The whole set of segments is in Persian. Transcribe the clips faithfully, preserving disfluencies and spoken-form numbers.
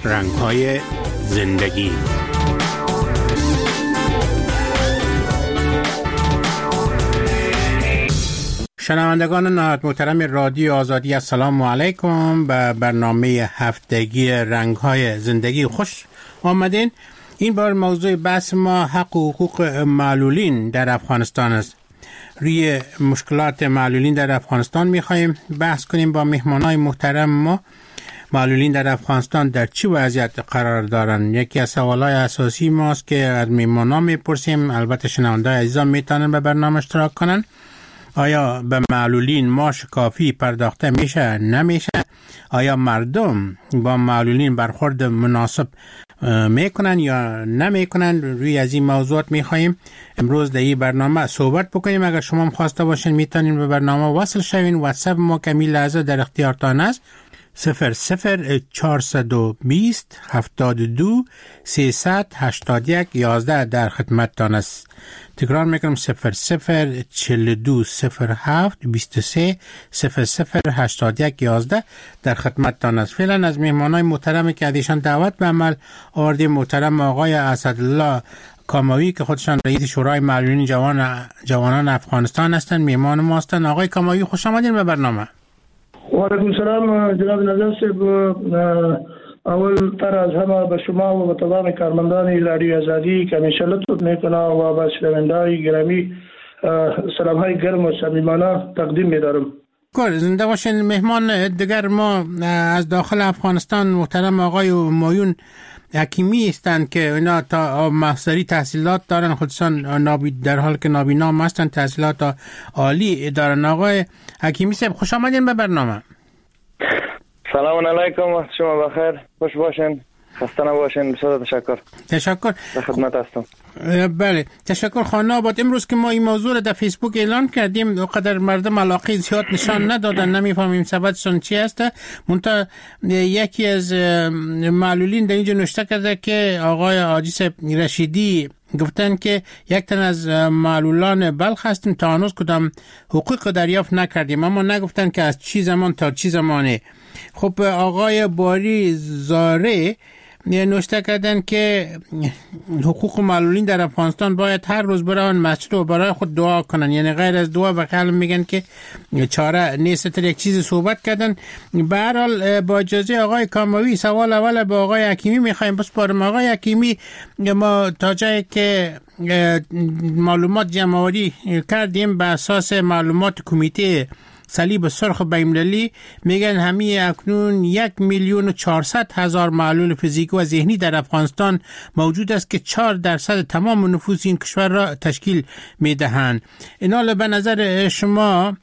رنگ‌های زندگی. شنوندگان نهایت محترم رادیو آزادی، السلام علیکم. به برنامه هفتگی رنگ‌های زندگی خوش آمدین. این بار موضوع بحث ما حق و حقوق معلولین در افغانستان است. روی مشکلات معلولین در افغانستان می‌خوایم بحث کنیم با مهمانای محترم ما. معلولین در افغانستان در چه وضعیت قرار دارند؟ یکی از سوالای اساسی ماست که از مهمانان میپرسیم. البته شنونده‌های عزیزان میتونن به برنامه اشتراک کنن. آیا به معلولین معاش کافی پرداخته میشه؟ نمیشه؟ آیا مردم با معلولین برخورد مناسب میکنن یا نمیکنن؟ روی از این موضوعات میخواییم امروز در این برنامه صحبت بکنیم. اگر شما هم خواسته باشین میتونین به برنامه وصل شوین. واتساپ ما کمی لحظه در اختیارتان است. صفر صفر چهارصد و بیست هفتاد و دو سیصد هشتاد و یک یازده در خدمتتان است. تکرار میکنم صفر صفر چهل و دو صفر هفت بیست و سه صفر صفر هشتاد و یک یازده در خدمتتان است. فعلا از مهمانای محترمی که ازشان دعوت به عمل آوردیم، محترم آقای اسدالله کاماوی که خودشان رئیس شورای معلولین جوان جوانان افغانستان هستند، مهمان ما هستند. آقای کاماوی خوش آمدین به برنامه. و علیکم السلام جناب نظر صاحب. اول تر از همه به شما و به تمام کارمندان رادیو آزادی که همیشه لطف میکنه و به شنونده‌های گرامی سلام های گرم و صمیمانه تقدیم می‌دارم. کل زنده باشین. مهمان دیگر ما از داخل افغانستان محترم آقای همایون حکیمی هستند که اینا تا ماستری تحصیلات دارن، خودشان نابی در حال که نابینا هستند، تحصیلات عالی دارن. آقای حکیمی صاحب خوش آمدین به برنامه. سلام علیکم، شما بخیر، خوش باشین، خسته نباشین. بسیار تشکر. تشکر. در خدمت هستم. بله تشکر. خانه آباد، امروز که ما این موضوع رو در فیسبوک اعلان کردیم اونقدر مردم علاقه زیاد نشان ندادن، نمیفهمیم سببشون چی هست. منتها یکی از معلولین در اینجا نوشته کرده که آقای حاجی رشیدی گفتن که یک تن از معلولان بلخ هستیم، تا هنوز کدام حقوق دریافت نکردیم، اما نگفتن که از چی زمان تا چی زمانه. خب آقای باری زاره نوشته کردن که حقوق معلولین در افغانستان باید هر روز برن مسجد و برای خود دعا کنن، یعنی غیر از دعا و خیلی میگن که چاره نیست. تر یک چیز صحبت کردن. به هر حال با اجازه آقای کاماوی سوال اول با آقای حکیمی میخوایم بسپارم. آقای حکیمی، ما تا جایی که معلومات جمع‌آوری کردیم بر اساس معلومات کمیته صلیب سرخ بین‌المللی میگن همین اکنون یک میلیون و چهارصد هزار معلول فیزیکی و ذهنی در افغانستان موجود است که چهار درصد تمام نفوس این کشور را تشکیل میدهند. اینا به نظر شما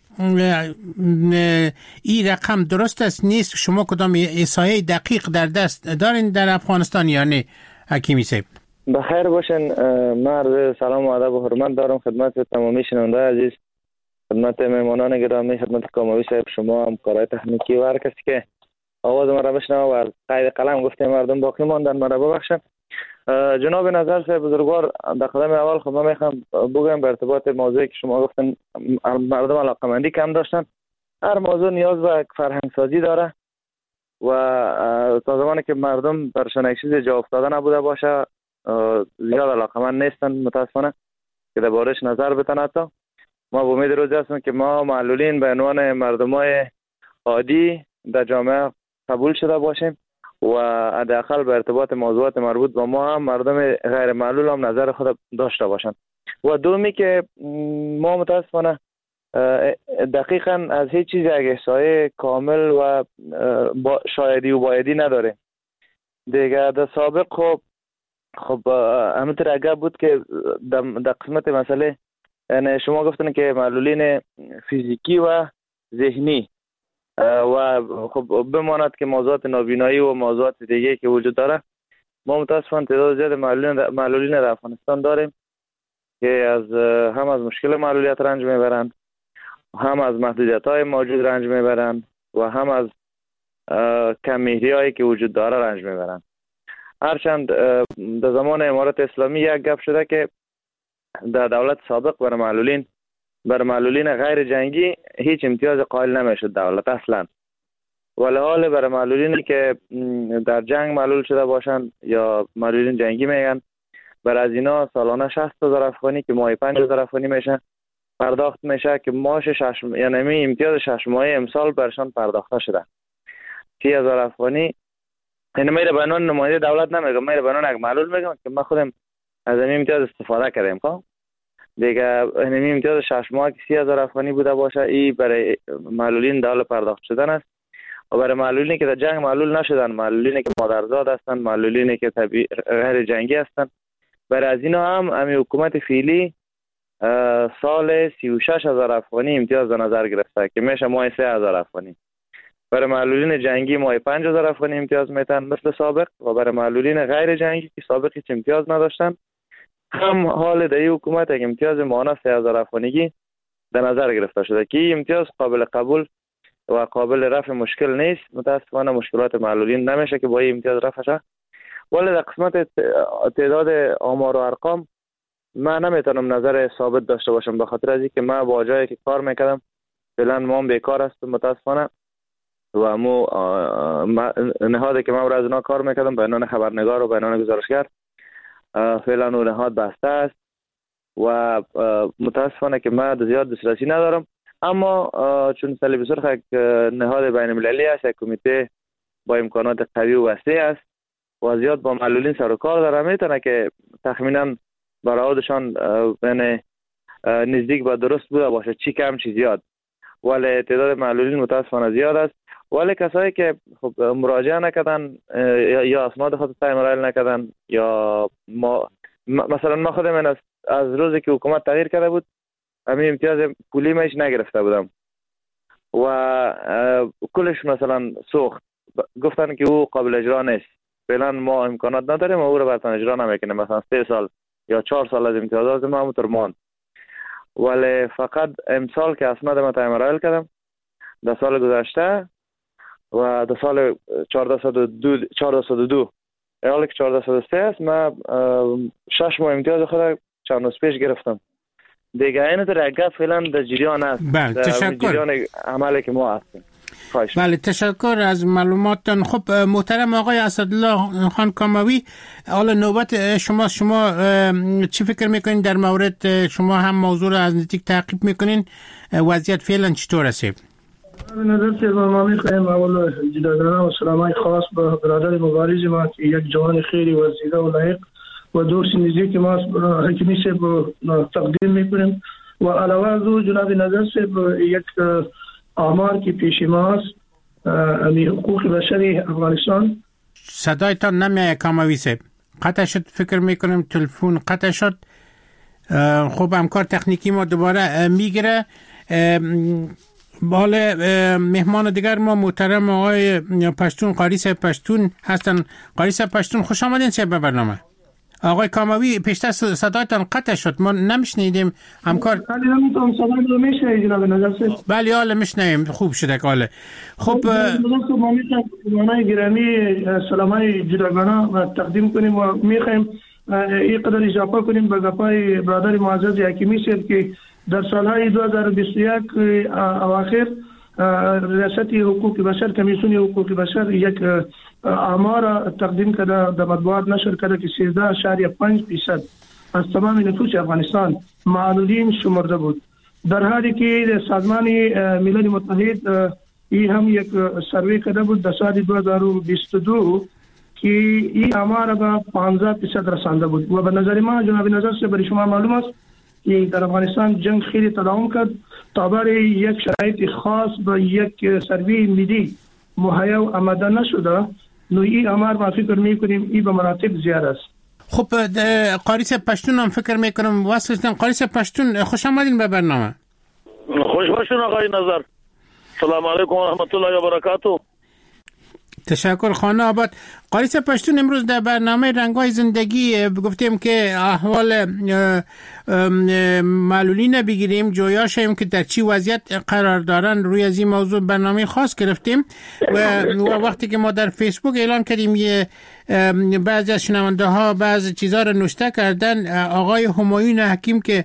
این رقم درست است نیست؟ شما کدام احصایه دقیق در دست دارین در افغانستان یا نه حکیمی صاحب؟ بخیر باشین. من سلام و ادب و حرمت دارم خدمت تمامی شنونده عزیز، خدمت مهمانان گرامی، خدمت کاماوی صاحب، شما همکارای تکنیکی و هر کسی که آواز ما را بشنوه و قید قلم گفته مردم باقی ماندن مرا ببخشن. جناب نظر صاحب بزرگوار، در قدم اول خب من میخوام بگم به ارتباط موضوعی که شما گفتن مردم علاقمندی کم داشتن. هر موضوع نیاز به فرهنگ سازی داره و تا زمانی که مردم برشان یک چیز جا افتاده نبوده باشه زیاد علاقمند نیستن متاسفانه که دربارش نظر بدن. حتی ما با امید روزی هستیم که ما معلولین به عنوان مردمای عادی در جامعه قبول شده باشیم و حداقل به ارتباط موضوعات مربوط با ما هم مردم غیر معلول هم نظر خود داشته باشند. و دومی که ما متاسفانه دقیقاً از هیچ چیز یک احصایه کامل و شایدی و بایدی نداره دیگه. در سابق خب خب همینطور اگه بود که در قسمت مسئله، یعنی شما گفتن که معلولین فیزیکی و ذهنی و خب بماند که موضوعات نابینایی و موضوعات دیگه که وجود داره، ما متاسفانه تعداد زیاد معلولین معلولین در افغانستان داریم که از هم از مشکل معلولیت رنج میبرند، هم از محدودیت‌های موجود رنج میبرند و هم از کم‌مهری‌هایی که وجود داره رنج میبرند. هرچند در زمان امارت اسلامی یک گپ شده که در دولت سابق بر معلولین بر معلولین غیر جنگی هیچ امتیاز قائل نمیشد دولت اصلا، ولی حال برای معلولینی که در جنگ معلول شده باشند یا معلولین جنگی میگن، برای از اینا سالانه شصت هزار افغانی که ماهی پنج هزار افغانی میشه پرداخت میشه که ماش شش یعنی می امتیاز شش ماهه امسال برشان پرداخته شده سی هزار افغانی. این میره به عنوان نماینده دولت نمیگم، میره به عنوان یک معلول میگم که ما خودم از این امتیاز استفاده کردیم. خب دیگه این امتیاز شش ماه که سی هزار افغانی بوده باشه، این برای معلولین دال پرداخت شدن است. و برای معلولینی که در جنگ معلول نشدن، معلولینی که مادرزاد هستند، معلولینی که طبیعی غیر جنگی هستند، برای از اینا هم امی حکومت فعلی سال سی و شش هزار افغانی امتیاز در نظر گرفته که میشه ماه سه هزار افغانی. برای معلولین جنگی ماه پنج هزار افغانی امتیاز میتن مثل سابق، و برای معلولین غیر جنگی که سابق هیچ امتیاز نداشتن هم حال در حکومت یک امتیاز ماهانه سه هزار افغانی در نظر گرفته شده که این امتیاز قابل قبول و قابل رفع مشکل نیست. متاسفانه مشکلات معلولین نمیشه که با این امتیاز رفع شه. ولی در قسمت تعداد آمار و ارقام من نمیتونم نظر ثابت داشته باشم، به خاطر از اینکه من با جایی که کار میکردم فعلا ما بیکار هستم متاسفانه، و مو نهادی که من از اونا کار میکردم به عنوان خبرنگار و به عنوان گزارشگر فعلا اون نهاد بسته است و متاسفانه که من زیاد دسترسی ندارم. اما چون صلیب سرخ یک نهاد بین المللی است، یک کمیته با امکانات قوی و وسیع است و زیاد با معلولین سر و کار داره، میتونه که تخمینا برآوردشان یعنی نزدیک به درست بوده باشه، چی کم چی زیاد. ولی تعداد معلولین متاسفانه زیاد است. ولی کسایی که خب مراجعه نکردن یا اسناد خود ارائه نکردن یا ما مثلا ما خودم از از روزی که حکومت تغییر کرده بود همین امتیاز پولی میش نگرفته بودم و کلش مثلا سوخت، گفتن که او قابل اجرا نیست، فعلا ما امکانات نداریم و او رو براتون اجرا نمیکنه، مثلا سه سال یا چهار سال از امتیازات ما همونطور ماند. ولی فقط امسال که اسناد ما ارائه کردم در سال گذشته و در سال چهارصد و دو حالا که چهارصد و سه است، من شش ماه امتیاز خود چند روز پیش گرفتم دیگه. این در گپ فعلا در جریان است. بله تشکر. جریان عملی که ما هستیم. بله تشکر از معلوماتتان. خب محترم آقای اسدالله خان کاموی، حالا نوبت شما شما چی فکر میکنین در مورد، شما هم موضوع رو از نزدیک تعقیب میکنین، وضعیت فعلا چطور است؟ به نظر که ما میخوایم اول جداگانه و سلامای خاص به برادر مبارز ما که یک جوان خیلی وزیده و لایق و دوست نزدیک ما حکیمی صاحب تقدیم میکنیم و علاوه از او جناب نظر صاحب یک آمار که پیش ماست امی حقوق بشری افغانستان. صدایتان نمیاد کاموی صاحب، قطع شد، فکر میکنم تلفن قطع شد. خب همکار تکنیکی ما دوباره میگیره. بالا مهمان دیگر ما محترم آقای پشتون، قاری صاحب پشتون هستن. قاری صاحب پشتون خوش آمدین صاحب به برنامه. آقای کاموی پیشتر صدایتان قطع شد، ما نمیشنیدیم. همکار ولی نمیتونم صدای رو میشنید جناب نظر صاحب؟ بله حالا میشنیم، خوب شده که حالا. خب ما میتونم مهمانای گرامی سلامای جداگانه و تقدیم کنیم و میخوایم این قدر اضافه کنیم به گپای برادر معزز حکیمی صاحب که در سالهای دو هزار و بیست و یک اواخر ریاست حقوق بشر، کمیسیون حقوق بشر یک آمار تقدیم کرده، در مطبوعات نشر کرده که سیزده اشاریه پنج درصد از تمام نفوس افغانستان معلولین شمرده بود، در حالی که سازمان ملل متحد این هم یک سروی کرده بود در سال دو هزار و بیست و دو که این آمار به پانزده درصد رسانده بود. و به نظر ما جناب نظر صاحب برای شما معلوم است که در افغانستان جنگ خیلی تداوم کرد تا برای یک شرایط خاص به یک سروی ملی مهیا و آماده نشده. نوعی آمار ما فکر میکنیم این به مراتب زیاد است. خب قاری صاحب پشتون هم فکر میکنم واسه قاری صاحب پشتون خوش آمدین به برنامه. خوش باشین آقای نظر. سلام علیکم و رحمت الله و برکاته. تشکر خانه آباد. قاری صاحب پشتون امروز در برنامه رنگ‌های زندگی گفتیم که احوال معلولین بگیریم، جویا شیم که در چی وضعیت قرار دارن، روی از این موضوع برنامه خاص گرفتیم و وقتی که ما در فیسبوک اعلان کردیم یه بعضی از شنونده ها بعضی چیزا رو نوشته کردن. آقای همایون حکیم که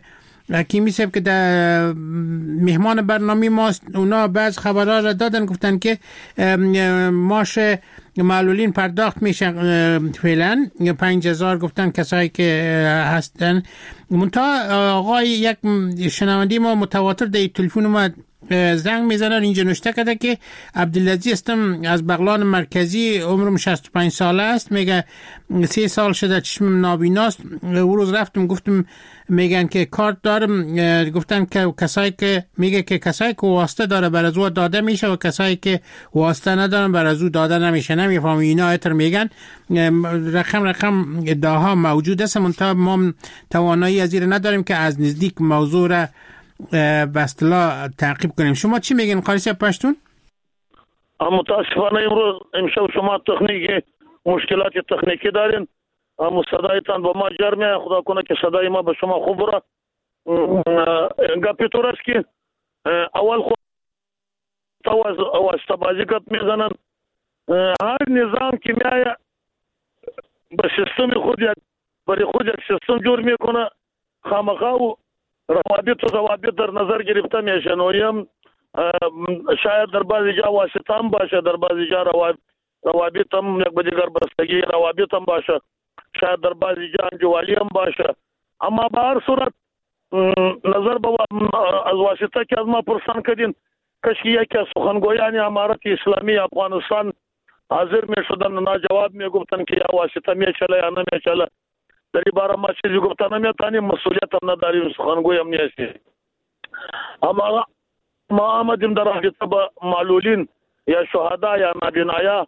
حکیمی صاحب که در مهمان برنامه ماست، اونا بعض خبرها را دادن، گفتن که ماش معلولین پرداخت میشه فعلا پنج هزار، گفتن کسایی که هستن. منتها آقای یک شنوندی ما متواتر در تلفن ما زنگ میزنن، اینجا نوشته کرده که عبدالعزیز هستم از بغلان مرکزی، عمرم شصت و پنج ساله است، میگه سه سال شده چشمم نابیناست. او روز رفتم گفتم میگن که کارت دارم، گفتن که کسایی که میگه که کسایی که واسطه داره بر از او داده میشه و کسایی که واسطه ندارن بر از او داده نمیشه. نمیفهم اینا اتر میگن رقم رقم ادعاها موجود است، منتها ما توانایی از این نداریم که از نزدیک موضوع را به اصطلاح تعقیب کنیم. شما چی میگین قاری صاحب پشتون؟ متاسفانه امروز امشب شما تکنیکی مشکلات تکنیکی دارین، اما صدایتان با ما جرمه، خدا کنه که صدای ما به شما خوب را گپی طور است که اول خود واسطه بازی گپ میزنن. هر نظام که میایه به سیستم خود یک برای خود یک سیستم جور میکنه، خامخا و روابط و ضوابط در نظر گرفته میشه. نویم شاید در بعضی جا واسطه هم باشه، در بعضی جا روابط هم یک به دیگر بستگی روابط هم باشه، شاید در بعضی جا انجوالی هم باشه. اما به هر صورت نظر به از واسطه که از ما پرسان کردین، کشکی یکی از سخنگویان امارت اسلامی افغانستان حاضر می شدن، نا جواب می گفتن که یا واسطه می چله یا نمی چله. در این باره ما چیزی گفتن نمیتانی، مسئولیت هم نداریم، سخنگوی هم نیستی. اما ما آمدیم در رابطه با معلولین یا شهدا یا نابینایا.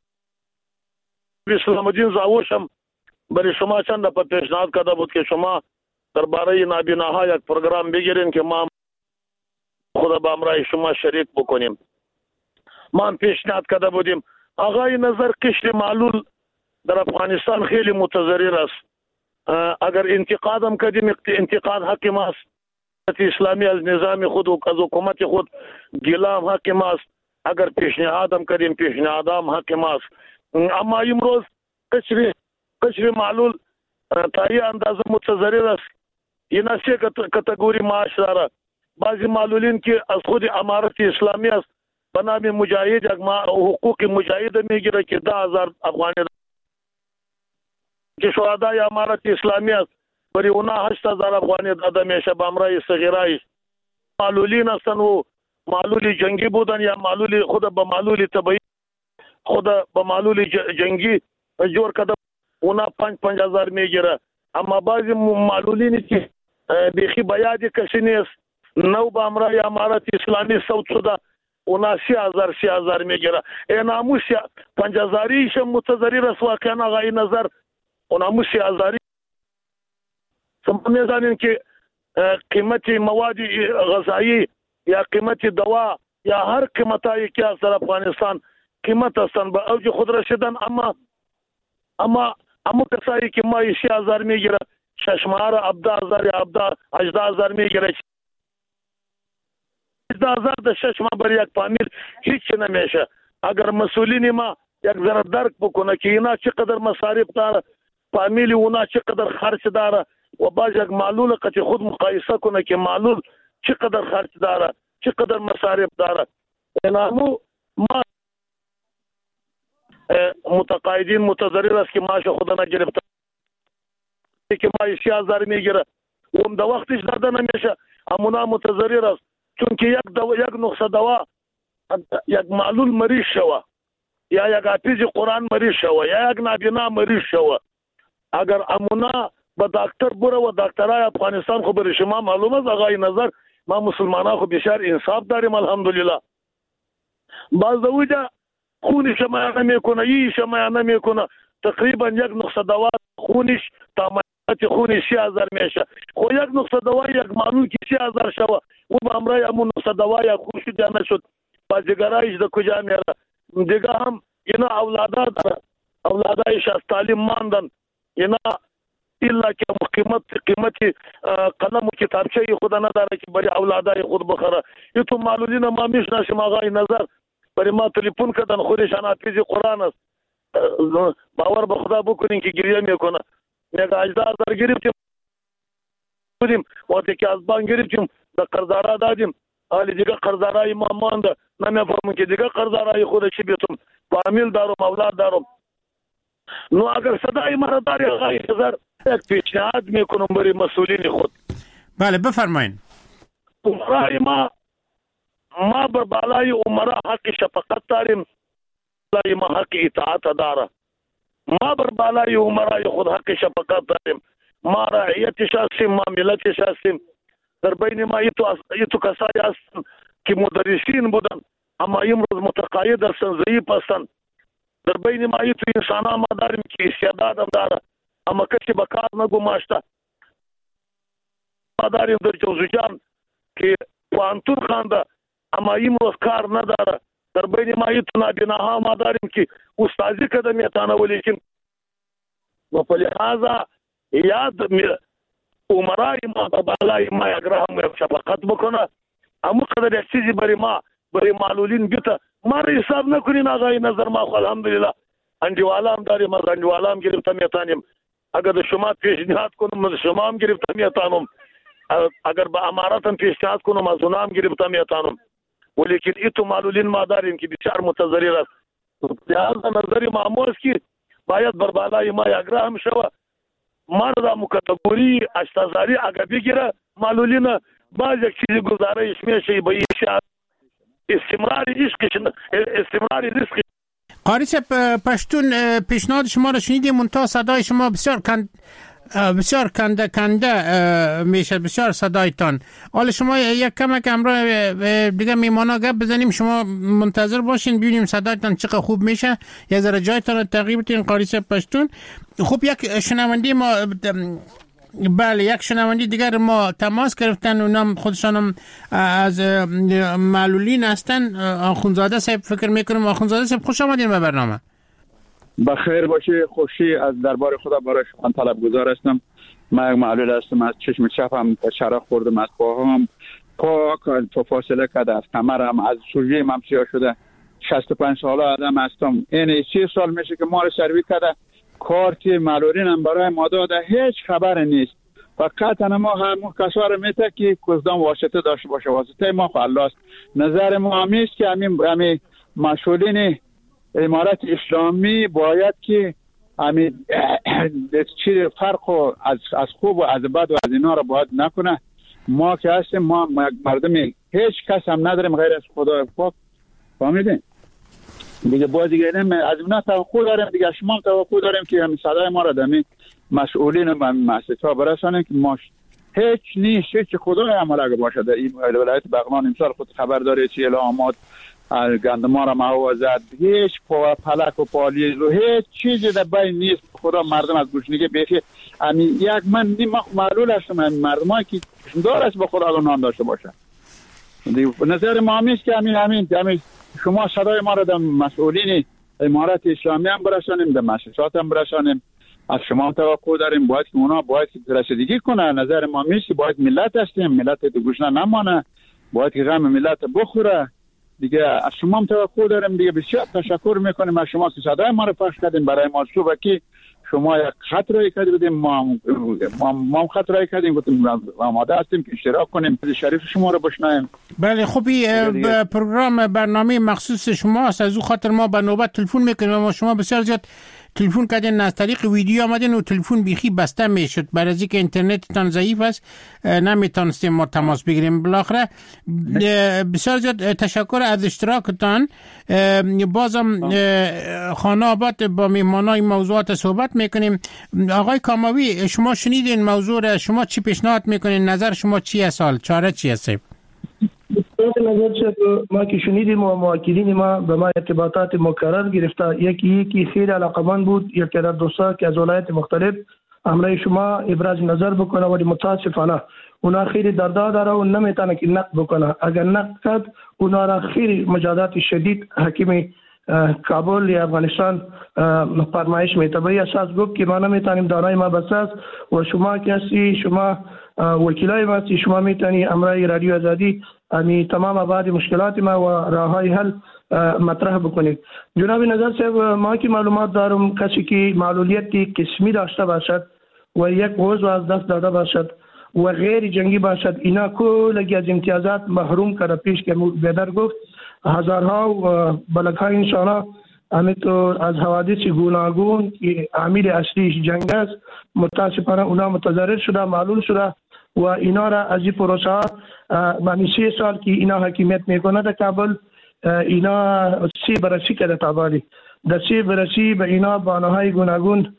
اسلام الدین زاوش هم برای شما چند دفعه پیشنهاد کرده بود که شما درباره نابیناها یک پروگرام بگیرین که ما خدا به امرای شما شریک بکنیم. ما هم پیشنهاد کرده بودیم. آقای نظر قشر معلول در افغانستان خیلی متضرر است. اگر انتقاد هم کردیم انتقاد حق ماست. اسلامی از نظام خود و از حکومت خود گلام حق ماست. اگر پیشنهاد هم کردیم پیشنهاد هم حق ماست. اما امروز قشر قشر معلول تا این اندازه متضرر است. این سه کاتگوری معاش داره. بعضی معلولین که از خود امارت اسلامی است به نام مجاهد یک حقوق مجاهد میگیره که ده هزار افغانی که شهدای امارت اسلامی است برای اونا هشت هزار افغانی داده میشه به امرای صغیرای. معلولین هستن و معلول جنگی بودن یا معلول خود به معلول طبیعی خود به معلول جنگی جور کرده اونا پنج پنج هزار میگیره. اما بعضی معلولین که بیخی بیاد کسی نیست نو به امرای امارت اسلامی صوت شده اونا سی هزار سی هزار میگیره. این امو پنج هزاریش متضرر است واقعا آقای نظر. اونا مو سی هزاری شما میزنین که قیمت مواد غذایی یا قیمت دوا یا هر قیمتایی که از در افغانستان قیمت هستن به اوج خود رسیدن. اما اما اما کسایی که ما سی هزار میگیره ششمار ابدا هزار یا ابدا هجده هزار میگیره. هجده هزار در ششما بر یک فامیل هیچ نمیشه. اگر مسئولین ما یک ذره درک بکنه که اینا چقدر مصارف داره، فامیلی اونا چقدر خرچ داره و باز یک معلول قطع خود مقایسه کنه که معلول چقدر خرچ داره چقدر مصارف داره. اینامو ما متقاعدین متضرر است که معاش خود نگرفته که ما سی هزار میگیره و اون در وقتش داده نمیشه. امونا متضرر است چون که یک دوا یک نسخه دوا یک معلول مریض شوه یا یک حافظ قرآن مریض شوه یا یک نابینا مریض شوه، اگر امونا به دکتر بره و دکترای افغانستان خو بر شما معلوم است آقای نظر ما مسلمانان خو بسیار انصاف داریم الحمدلله. باز دوجا خونش ما نمیکنه ایش ما نمیکنه تقریبا یک نسخه دوا خونش تمامت خونش سی هزار میشه. خو یک نسخه دوا یک معلول که سی هزار شوه و به امرای امون نسخه دوا یا خوش شد نشد بازیگرایش در کجا میره. دیگه هم اینا اولادا داره اولادایش از تعلیم ماندن اینا الا که قیمت قیمت قلم و کتابچه خود نداره که برای اولادای خود بخره. این تو معلولین ما میشناسیم آقای نظر برای ما تلفن کردن خودشان حافظ قرآن است. باور به خدا بکنین که گریه میکنه. میگه هجده هزار گرفتیم بودیم وقتی که از بانک گرفتیم در قرضدارا دادیم حالی دیگه قرضدارای ما مانده نمیفهمم که دیگه قرضدارای خود چی بیتم فامیل دارم اولاد دارم نو اگر صدای مرا داری آقای خضر یک پیشنهاد میکنم برای مسئولین خود. بله بفرمایید. عمرای ما ما بر بالای عمرا حق شفقت داریم بالای ما حق اطاعت داره ما بر بالای عمرای خود حق شفقت داریم ما رعیتش هستیم ما ملتش هستیم در بین ما ایتو, ایتو کسایی هستن که مدرسین بودن اما امروز متقاعد هستن ضعیف هستن در بین ما ایتو انسان ما داریم که استعداد هم داره اما کسی به کار نگماشته ما داریم در جوزجان که پوهنتون خوانده اما امروز کار نداره در بین ما ایتو نابیناها ما داریم که استازی کده میتانه ولیکن و په لحاظه یاد عمرای ما به بالای ما یک رحم شفقت بکنه اما قدر یک چیزی برای ما برای معلولین بیته ما را حساب نکنین آقای نظر ما خو الحمدلله انجوالا هم داریم از انجوالا هم گرفته میتانیم اگر در شما پیشنهاد کنم از شما هم گرفته میتانم اگر به امارت هم پیشنهاد کنم از اونا هم گرفته میتانم ولیکن ایتو معلولین ما داریم که بسیار متضرر است لحاظا نظر ما است که باید بر بالای ما یک رحم شوه ما را مو کاتگوری اشتازاری اگه بگیره معلولین باز یک چیزی گزارش میشه به ایش استمرار عشق استمرار رزق. قاری صاحب پشتون پیشنهاد شما را شنیدیم منتها صدای شما بسیار کند بسیار کنده کنده میشه بسیار صدایتان حالا شما یک کمک امرا دیگه میمانا گپ بزنیم شما منتظر باشین ببینیم صدایتان چقدر خوب میشه یه ذره جایتان رو تغییر بدین قاری صاحب پشتون. خب یک شنوندی ما بله یک شنوندی دیگر ما تماس گرفتن اونم خودشانم از معلولین هستن آخونزاده صاحب فکر میکنم آخونزاده صاحب خوش آمدین به برنامه. بخیر باشی خوشی از دربار خدا برای شما طلبگزار هستم. من یک معلول هستم از چشم چپم شرق خوردم از پاهم پا تو فاصله کرده از کمرم از سوژه من سیاه شده شصت و پنج ساله آدم هستم این سی سال میشه که ما رو سروی کرده کارت معلولینم برای ما داده هیچ خبر نیست فقط ما همون کسا رو میته که کدام واسطه داشته باشه واسطه ما خو الله است. نظر ما همیست که همین همین مسئولین امارت اسلامی باید که همین چی فرق از از خوب و از بد و از اینا رو باید نکنه. ما که هستیم ما مردم هیچ کس هم نداریم غیر از خدا پاک فهمیدین دیگه باید دیگه از اونا توقع داریم دیگه شما هم توقع داریم که همین صدای ما را دمی مسئولین و مؤسسه‌ها برسانیم که ما هیچ نیست هیچ خدای عمل اگه باشه در این ولایت بغلان امسال خود خبر داره چی الهامات گندما را معوا زد هیچ پا پلک و پالیز و هیچ چیزی در بین نیست خدا مردم از گوشنگی بیخی همین یک من نیم معلول هستم همین مردم که دار است به خدا نان داشته باشه نظر ما همیست که همین همین همین شما صدای ما را در مسئولین امارت اسلامی هم برسانیم در مؤسسات هم برسانیم از شما توقع داریم باید که اونا باید که رسیدگی کنه نظر ما همیست باید ملت هستیم ملت دو گوشنه نمانه باید که غم ملت بخوره دیگه از شما هم توقع داریم دیگه بسیار تشکر میکنیم از شما که صدای ما رو پخش کردیم برای ما صبح که شما یک خط رای کردیم ما ما ما خط رای کردیم گفتیم آماده هستیم که اشتراک کنیم شریف شما رو بشنویم. بله خوبی پروگرام برنامه مخصوص شما است از او خاطر ما به نوبت تلفن میکنیم ما شما بسیار زیاد تلفن کردین از طریق ویدیو آمدین و تلفن بیخی بسته میشد برای از اینکه اینترنتتان ضعیف است نمیتونستیم ما تماس بگیریم بالاخره بسیار زیاد تشکر از اشتراکتان بازم خانه آباد با میهمانای موضوعات صحبت میکنیم. آقای کاموی شما شنیدین موضوع را شما چی پیشنهاد میکنین نظر شما چی است حال چاره چی است؟ نظر ما که شنیدیم و مؤکدین ما به ما ارتباطات مکرر گرفته یکی یکی خیلی علاقمند بود یک تعداد دوستا که از ولایت مختلف امرای شما ابراز نظر بکنه ولی متاسفانه اونا خیلی دردها داره و نمیتونه که نقد بکنه اگر نقد کرد اونا را خیلی مجازات شدید حکیم کابل یا افغانستان فرمایش میتبه اساس گفت که ما نمیتونیم دارای ما بساز و شما کسی شما وکیلای ما هستی شما میتونی امرای رادیو آزادی امی تمام ابعاد مشکلات ما و راههای حل مطرح بکنید. جناب نظر صاحب ما که معلومات دارم کسی که معلولیتی قسمی داشته باشد و یک عضو از دست داده باشد و غیر جنگی باشد، اینا کلگی از امتیازات محروم کرده. پیش که بیادر گفت هزارها و بلکهای انسان همینطور از حوادث گوناگون که عامل اصلیش جنگ است متاسفانه اونا متضرر شده، معلول شده و اینا را از این پروسه معنی سه سال که اینا حکمیت میکنه در کابل اینا سی بررسی کرده تابالی در سی بررسی به اینا باناهای گوناگون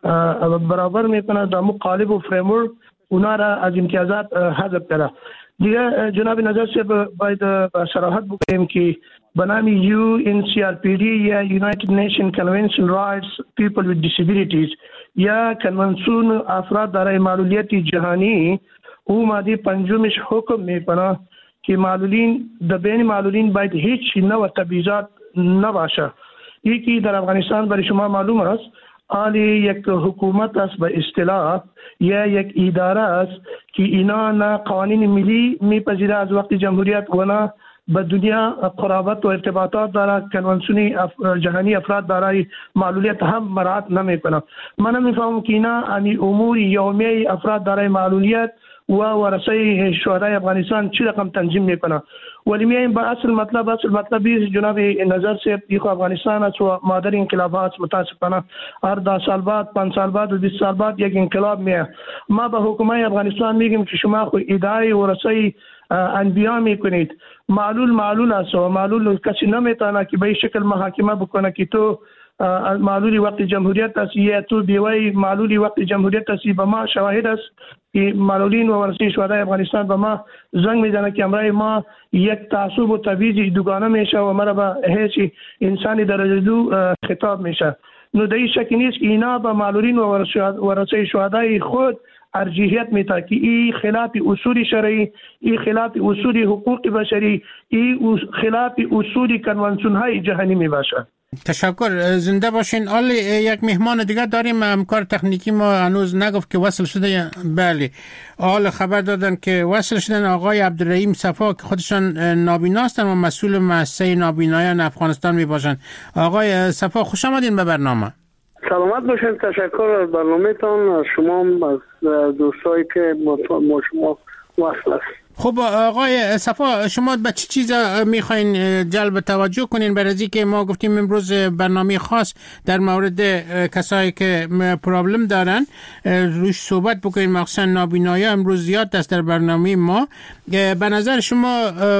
برابر میکنه در مقالب و فریمورک اونا را از امتیازات حذف کرده. دیگه جناب نظر سے باید صراحت بکنیم که به نام یو ان سی آر پی دی یا United Nations Convention Rights People with Disabilities یا کنونسیون افراد دارای معلولیت جهانی او ماده پنجمش حکم میکنه که معلولین در بین معلولین باید هیچ نوع تبعیضات نباشه. یکی در افغانستان برای شما معلوم است آلی یک حکومت است به اصطلاح یا یک اداره است که اینا نه قوانین ملی میپذیره از وقت جمهوریت و نه به دنیا قرابت و ارتباطات داره. کنونسیون اف... جهانی افراد دارای معلولیت هم مراعات نمیکنه. من میفهمم که اینا امی امور یومیه افراد دارای معلولیت و ورثه شهدای افغانستان چی رقم تنظیم میکنه. ولی میایم با اصل مطلب اصل مطلبی جناب نظر سے دیکھو افغانستان است و مادر انقلابات متاسفانه هر ده سال بعد پنج سال بعد و بیست سال بعد یک انقلاب میه. ما به حکومت افغانستان میگیم که شما خو ادعای ورثه انبیا میکنید. معلول معلول است و معلول کسی نمیتونه که به این شکل محاکمه بکنه که تو معلولی وقت جمهوریت است یا تو بیوی معلولی وقت جمهوریت است. به ما شواهد است که معلولین و ورثه شهدای افغانستان به ما زنگ میزنه که امرای ما یک تعصب و تبعیض دوگانه میشه و مرا به هیچ انسانی درجه دو خطاب میشه. نو در این شک نیست که اینا به معلولین و ورثه شهدای خود ارجحیت میده که این خلاف اصول شرعی، این خلاف اصول حقوق بشری، این خلاف اصول کنوانسیون های جهانی میباشه. تشکر، زنده باشین. آلی یک مهمان دیگه داریم، همکار تکنیکی ما هنوز نگفت که وصل شده. بله آل خبر دادن که وصل شدن آقای عبدالرحیم صفا که خودشان نابینا هستن و مسئول مؤسسه نابینایان افغانستان می باشن. آقای صفا خوش آمدین به برنامه. سلامت باشین. تشکر از برنامه‌تان، از شما، از دوستایی که با شما وصل است. خب آقای صفا، شما به چه چیزا میخواین جلب توجه کنین؟ برای از اینکه ما گفتیم امروز برنامه خاص در مورد کسایی که پرابلم دارن روش صحبت بکنین، مخصوصا نابینایی امروز زیاد است در برنامه ما. به نظر شما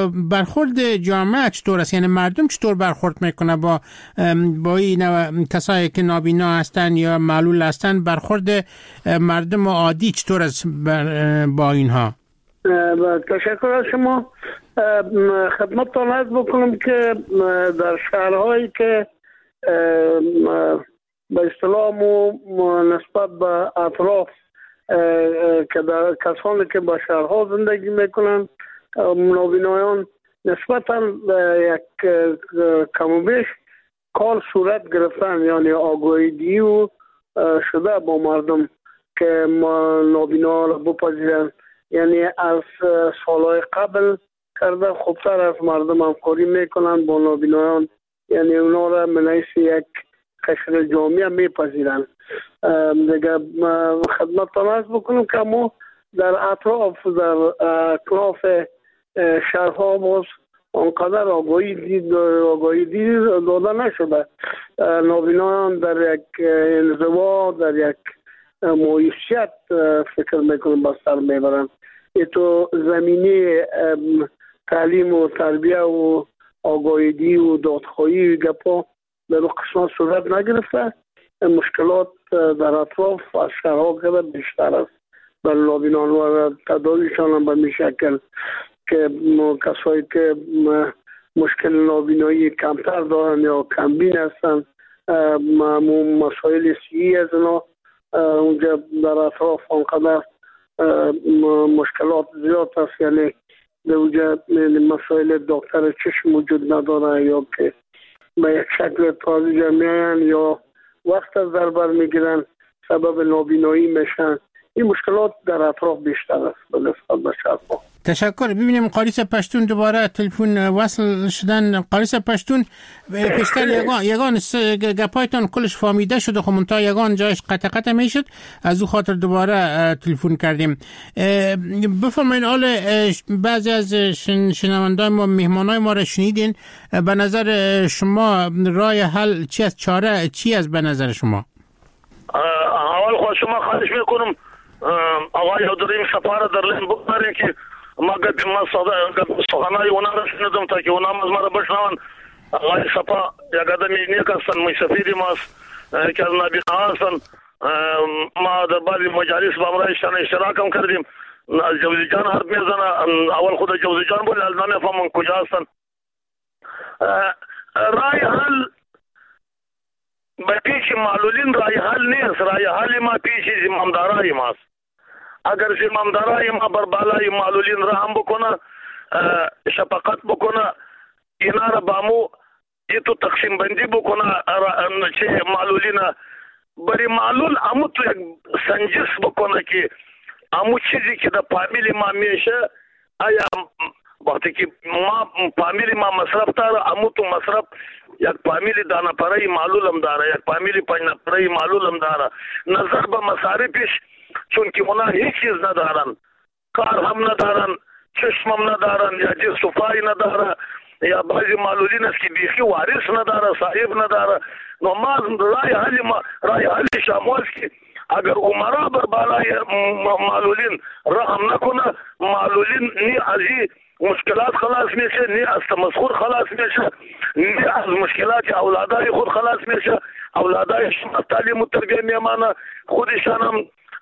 برخورد جامعه چطور است؟ یعنی مردم چطور برخورد میکنه با با این کسایی که نابینا هستن یا معلول هستن؟ برخورد مردم عادی چطور است با اینها؟ تشکر از شما. خدمتتان عرض بکنم که در شهرهایی که به اصطلاح نسبت به اطراف که در کسانی که با شهرها زندگی میکنن نابینایان نسبتا یک کم و بیش کار صورت گرفتن، یعنی آگاهی و شده با مردم که نابینا را بپذیرن. یعنی از سالهای قبل کرده خوبتر از مردم همکاری میکنن با نابینایان، یعنی اونا را من حیث یک قشر جامعه میپذیرن. دیگه خدمتتان عرض بکنم که ما در اطراف در اطراف شهرها باز آنقدر آگاهی دید آگاهی دید داده نشده. نابینایان در یک انزوا، در یک معیشت فکر میکنم با سر میبرن. ای تو زمینه تعلیم و تربیه و آگاهی و دادخواهی و گپا در اون قسمت صورت نگرفته. مشکلات در اطراف از شهرها که بیشتر است بر نابینان و تداویشان هم به می شکل که کسایی که مشکل نابینایی کمتر دارن یا کمبین هستن، مسائل صحی از اونا اونجا در اطراف آنقدر مشکلات زیاد است. یعنی در اونجا مسائل دکتر چشم وجود نداره یا که به یک شکل تازه میاین یا وقت از در بر میگیرن سبب نابینایی میشن این مشکلات در اطراف بیشتر است به نسبت به شهرها. تشکر. ببینیم قالیس پشتون دوباره تلفن وصل شدن. قالیس پشتون پیشتر یگان یگان گپایتان کلش فهمیده شد، خب منتها یگان جایش قطع قطع میشد، از او خاطر دوباره تلفن کردیم. بفرمایید حال بعضی از شنوندگان ما مهمانای ما را شنیدین، به نظر شما راه حل چی است؟ چاره چی است به نظر شما؟ اول خود شما خواهش میکنم آقای حضوری سفاره در لین بگذارین که ما قد ما سخنهای اونا را شنیدم تا که اونا از ما را بشنون. آقای سفا یک آدمی نیک هستن، می سفیدی ماست که از نابینا هستن. ما در بعضی مجالس با امرایشتان اشتراک هم کردیم. از جوزی جان حرف میزنه، اول خود جوزی جان بولی از نمیفهمم کجا هستن. رای حل به پیش معلولین رای حل نیست. رای حل ما پیش زمامدارای ماست. اگر زمامدارای ما بر بالای معلولین رحم بکنه، شفقت بکنه، اینا را بامو ایتو تقسیم بندی بکنه چه معلولین بری معلول امو تو یک سنجش بکنه که امو چیزی که در فامیلی ما میشه آیا وقتی که ما فامیلی ما مصرف داره امو تو مصرف یک فامیلی دانه پرای معلول هم داره، یک فامیلی پنج نفرای معلول هم داره. نظر به مصارفش چون که اونا هیچ چیز ندارن، کار هم ندارن، چشم هم ندارن، یا جس صفایی نداره، یا بعضی معلولین است که بیخی وارث نداره، صاحب نداره. نو ما رای حل ما رای حل شامل که اگر عمرا بر بالای معلولین رحم نکنه، معلولین نی ازی مشکلات خلاص میشه، نی از تمسخر خلاص میشه، نی از مشکلات اولادای خود خلاص میشه. اولادایش تعلیم و تربیه میمانه، خودشان هم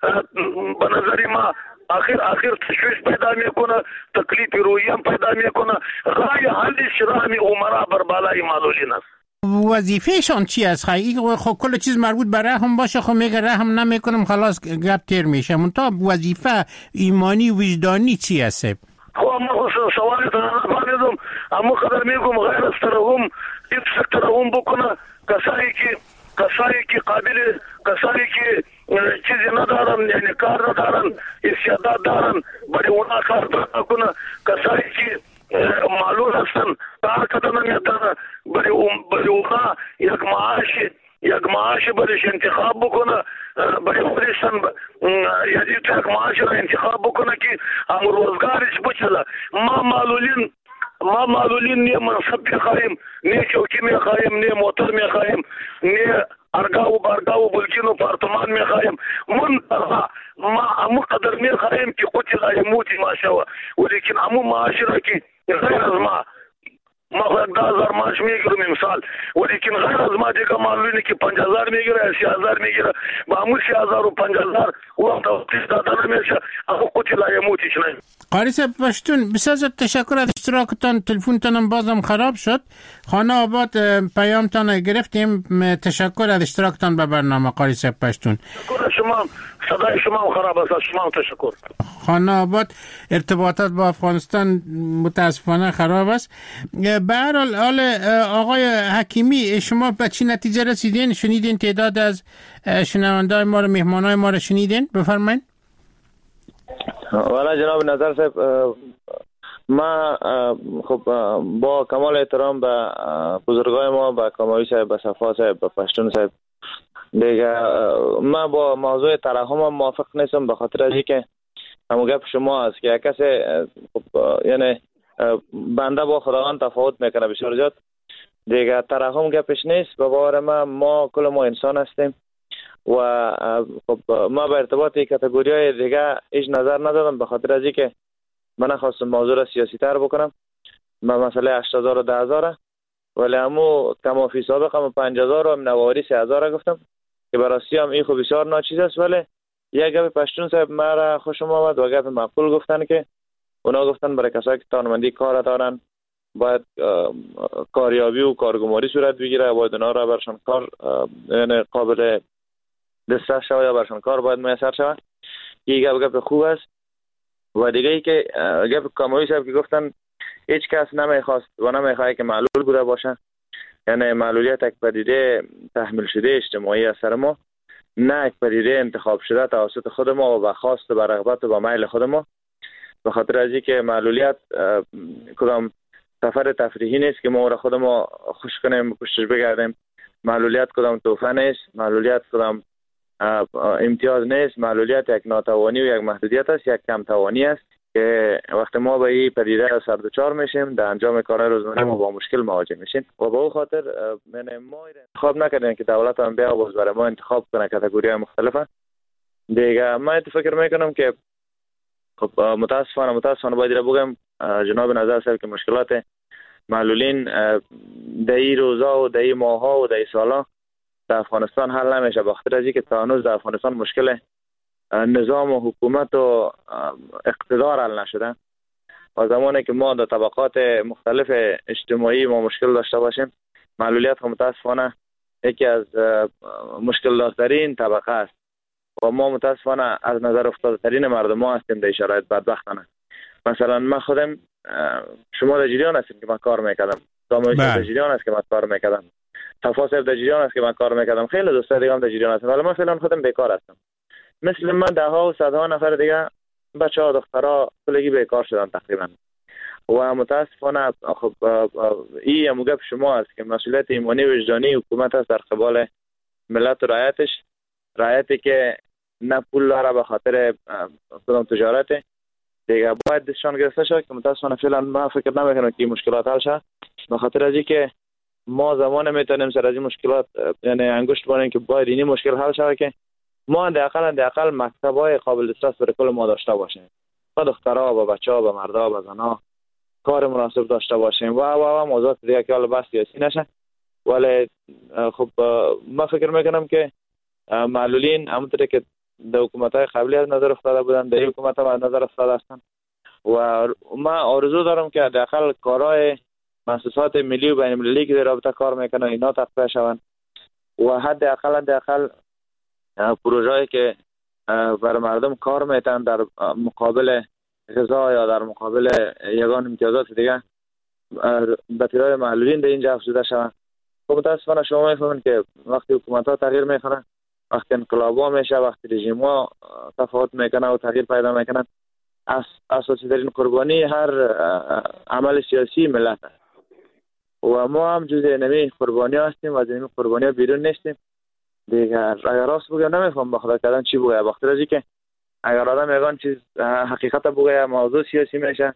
به نظر ما آخر آخر تشویش پیدا میکنه، تکلیف روحی هم پیدا میکنه. رای حلش رحم عمرا بر بالای معلولین است. وظیفهشان چی است؟ خیلی خب کل چیز مربوط به رحم باشه، خب میگه رحم نمیکنم خلاص گپ تیر میشه. منتها وظیفه ایمانی وجدانی چی است؟ خب اما سوالی نفهمیدم، اما قدر میگم غیر از ترحم ایت ترحم بکنه کسایی که کسایی که قابل کسایی که چیزی ندارن، یعنی کار ندارن، استعداد دارن، برای اونا کار نکنه. کسایی که معلول هستن کار کردن نمیتونه، برای اونا یک معاش یک معاش برایش انتخاب بکنه، برای خودشان یعنی یک معاش را انتخاب بکنه که هم روزگارش بچله. ما معلولین ما معلولین نه منصب میخواهیم، نه چوکی میخواهیم، نه موتر میخواهیم، نه ارگاو بارگاو بلکین و پارتمان میخواهیم. من ما امو قدر میخواهیم که قتل ایموتی ما شوه، ولیکن امو معاشره که غیر از ما ما ده هزار معاش میگیرم مثال، ولیکن غیر از ما دیگه معلولینی که پنج هزار میگیره، سی هزار میگیره، با همون سی هزار و پنج هزار وقت وقتش داده نمیشه، اما قتل ایموتیش نیم. قاری صاحب پشتون بسیار زیاد تشکر از اشتراکتان. تلفنتانم بازم خراب شد، خانه آباد پیامتان گرفتیم. تشکر از اشتراکتان به برنامه قاری صاحب پشتون. تشکر شما، صدای شما خراب است، شما تشکر. خانه آباد ارتباطات با افغانستان متاسفانه خراب است. به هر حال حال آقای حکیمی شما به چی نتیجه رسیدین؟ شنیدین تعداد از شنونده‌های ما رو، مهمانای ما رو شنیدین؟ بفرمایید. والا جناب نظر صاحب، ما خب با کمال احترام به بزرگای ما، به کاموی صاحب، به صفا صاحب، به پشتون صاحب دیگه، ما با موضوع ترحم موافق نیستم، به خاطر از اینکه همون گپ شما است که کسی خب یعنی بنده با خداوند تفاوت میکنه بسیار زیاد دیگه. ترحم گپش نیست. به باور ما ما کل ما انسان هستیم و خب ما به ارتباط کاتگوری‌های دیگه هیچ نظر ندادم، به خاطر از اینکه من نخواستم موضوع را سیاسی تر بکنم. ما مسئله هشت هزار و ده هزار، ولی همو تمافی سابق هم پنج هزار و هم نواری سه هزار گفتم که براستی هم این خب بسیار ناچیز است. ولی یک گپ پشتون صاحب ما را خوشم آمد و گپ معقول گفتن که اونا گفتن برای کسایی که توانمندی کار دارن باید کاریابی و کارگماری صورت بگیره، باید اونا را برشان کار یعنی قابل دسترس شود یا برشان کار باید میسر شود. این گپ گپ خوب است. و دیگه ای که گپ کاموی صاحب که گفتن هیچ کس نمیخواست و نمیخواد که معلول بوده باشه، یعنی معلولیت یک پدیده تحمیل شده اجتماعی از سر ما نه یک پدیده انتخاب شده توسط خود ما و به خواست و به رغبت و به میل خود ما. به خاطر از اینکه معلولیت کدام سفر تفریحی نیست که ما را خود ما خوش کنیم کوشش بگردیم. معلولیت کدام تحفه نیست، معلولیت کدام امتیاز نیست. معلولیت یک ناتوانی و یک محدودیت است، یک کم توانی است که وقتی ما به این پدیده سردوچار میشیم در انجام کارهای روزمره ما با مشکل مواجه میشیم و به اون خاطر من ما انتخاب نکردیم که دولت هم بیا باز برای ما انتخاب کنه کاتگوری مختلفه دیگه. من فکر میکنم که خب متاسفانه متاسفانه باید بگم جناب نظر صاحب که مشکلات معلولین در این روزا و در این ماها و در این سالا در افغانستان حل نمیشه، بخاطر از اینکه تا هنوز در افغانستان مشکل نظام و حکومت و اقتدار حل نشده و زمانی که ما در طبقات مختلف اجتماعی ما مشکل داشته باشیم، معلولیت هم متاسفانه یکی از مشکل داشترین طبقه است و ما متاسفانه از نظر افتاده ترین مردم ها هستیم در شرایط بدبختانه. مثلا من خودم، شما در جریان هستیم که من کار میکردم، داموی در جریان است که من کار میکردم، صفا صاحب در جریان است که من کار میکردم، خیلی دوستان دیگه هم در جریان هستم، ولی من فعلا خودم بیکار هستم. مثل من ده ها و صدها نفر دیگه بچه ها دخترها کلگی بیکار شدن تقریبا و متاسفانه خب این هم گپ شما است که مسئولیت ایمانی و وجدانی حکومت است در قبال ملت و رعایتش، رعایتی که نه پول داره به خاطر کدام تجارت دیگه باید دستشان گرفته شد که متاسفانه فعلا من فکر نمیکنم که این مشکلات حل شه، به خاطر از اینکه ما زمان میتونیم سر از این مشکلات یعنی انگشت بانیم که باید این مشکل حل شه که ما حداقل حداقل مکتب‌های قابل دسترس برای کل ما داشته باشیم، با دخترها با بچه‌ها با مردها با زنها کار مناسب داشته باشیم و و و موضوعات دیگه که حالا بس سیاسی نشه. ولی خب من فکر میکنم که معلولین همونطوری که در حکومت‌های قبلی از نظر افتاده بودن در این حکومت هم از نظر افتاده هستن و من آرزو دارم که حداقل کارهای مؤسسات ملی و بین‌المللی که در رابطه کار میکنن اینا تقویت شوند و حداقل حداقل پروژه‌ای که برای مردم کار میتن در مقابل غذا یا در مقابل یگان امتیازات دیگه به تیرای معلولین در اینجا افزوده شوند. خب متاسفانه شما میفهمین که وقتی حکومت‌ها تغییر میکنن، وقتی انقلاب‌ها میشه، وقتی رژیم‌ها تفاوت میکنن و تغییر پیدا میکنن، اساسی ترین قربانی هر عمل سیاسی ملت است و ما هم جزء نمی قربانی هستیم و از این قربانی بیرون نیستیم دیگه. اگر راست بگم نمیفهم بخدا کردن چی بگه، بخاطر از اینکه اگر آدم میگن چیز حقیقت بگه موضوع سیاسی میشه.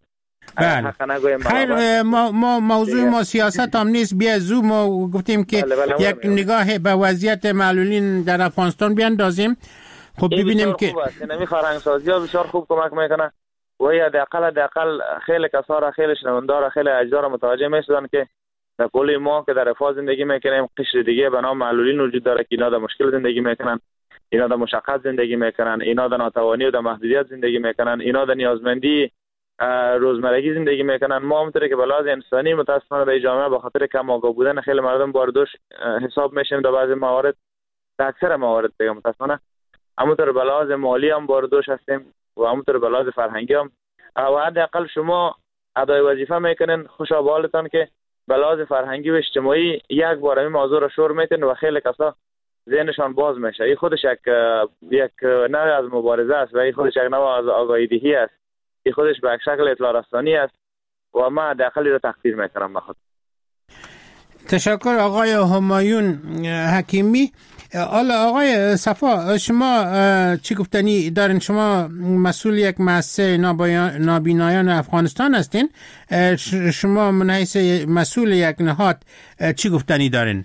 خیر ما, ما موضوع ما سیاست هم نیست، بیا زو ما گفتیم که بله بله یک نگاه به وضعیت معلولین در افغانستان بیاندازیم. خب ببینیم که نمی فرهنگسازی ها بسیار خوب کمک میکنه و یا حداقل حداقل خیلی کسا را خیلی شنوندا را خیلی اجزا را متوجه میشدن که در کل ما که در رفاه زندگی میکنیم قشر دیگه به نام معلولین وجود داره که اینا در مشکل زندگی میکنن، اینا در مشقت زندگی میکنن، اینا در ناتوانی و در محدودیت زندگی میکنن، اینا در نیازمندی روزمرگی زندگی میکنن. ما همونطوری که به لحاظ انسانی متاسفانه در جامعه به خاطر کم آگاه بودن خیلی مردم باردوش حساب میشیم در بعضی موارد، در اکثر موارد دیگه متاسفانه همونطور به لحاظ مالی هم باردوش هستیم و همونطور به لحاظ فرهنگی هم و حداقل شما ادای وظیفه میکنین خوشا به حالتان که به لحاظ فرهنگی و اجتماعی یک بار این موضوع را شور میتین و خیلی کسا ذهنشان باز میشه. این خودش یک یک نوع از مبارزه است و این خودش یک نوع از آگاهی دهی است، این خودش به یک شکل اطلاع رسانی است و من حداقل را تقدیر میکنم بخاطر. تشکر آقای همایون حکیمی. حالا آقای صفا شما چی گفتنی دارین؟ شما مسئول یک مؤسسه نابینایان افغانستان هستین، شما من حیث مسئول یک نهاد چی گفتنی دارین؟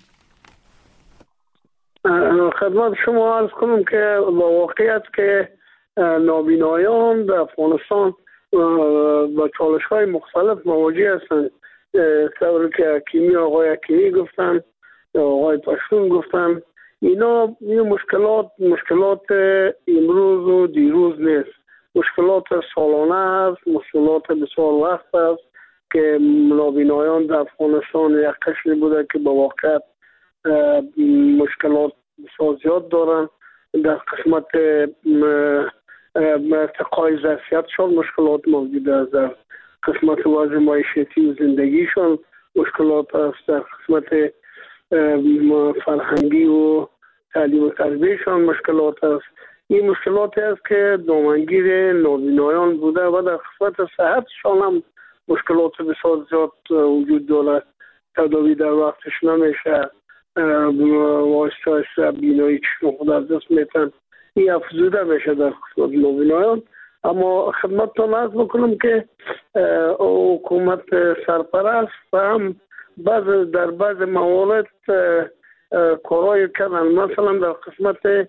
خدمت شما عرض کنم که با واقعیت که نابینایان در افغانستان با چالش های مختلف مواجه هستند، طوری که حکیمی آقای حکیمی گفتن، آقای پشتون گفتن، اینا این مشکلات مشکلات امروز و دیروز نیست، مشکلات سالانه است، مشکلات بسیار وقت است که نابینایان در افغانستان یک قشری بوده که با واقعیت مشکلات بسیار زیاد دارن. در قسمت ارتقای ظرفیتشان مشکلات موجود است، در قسمت وضع معیشتی و زندگیشان مشکلات است، در قسمت فرهنگی و تعلیم و تربیهشان مشکلات است. این مشکلاتی است که دامنگیر نابینایان بوده و در قسمت صحتشان هم مشکلات بسیار زیاد وجود داره. تداوی در وقتش نمیشه، واسطه بینایی چشم خود از دست میتن، این افزوده میشه در قسمت نابینایان. اما خدمتتان عرض بکنم که حکومت سرپرست هم بعض در بعض موارد کارهای کردن، مثلا در قسمت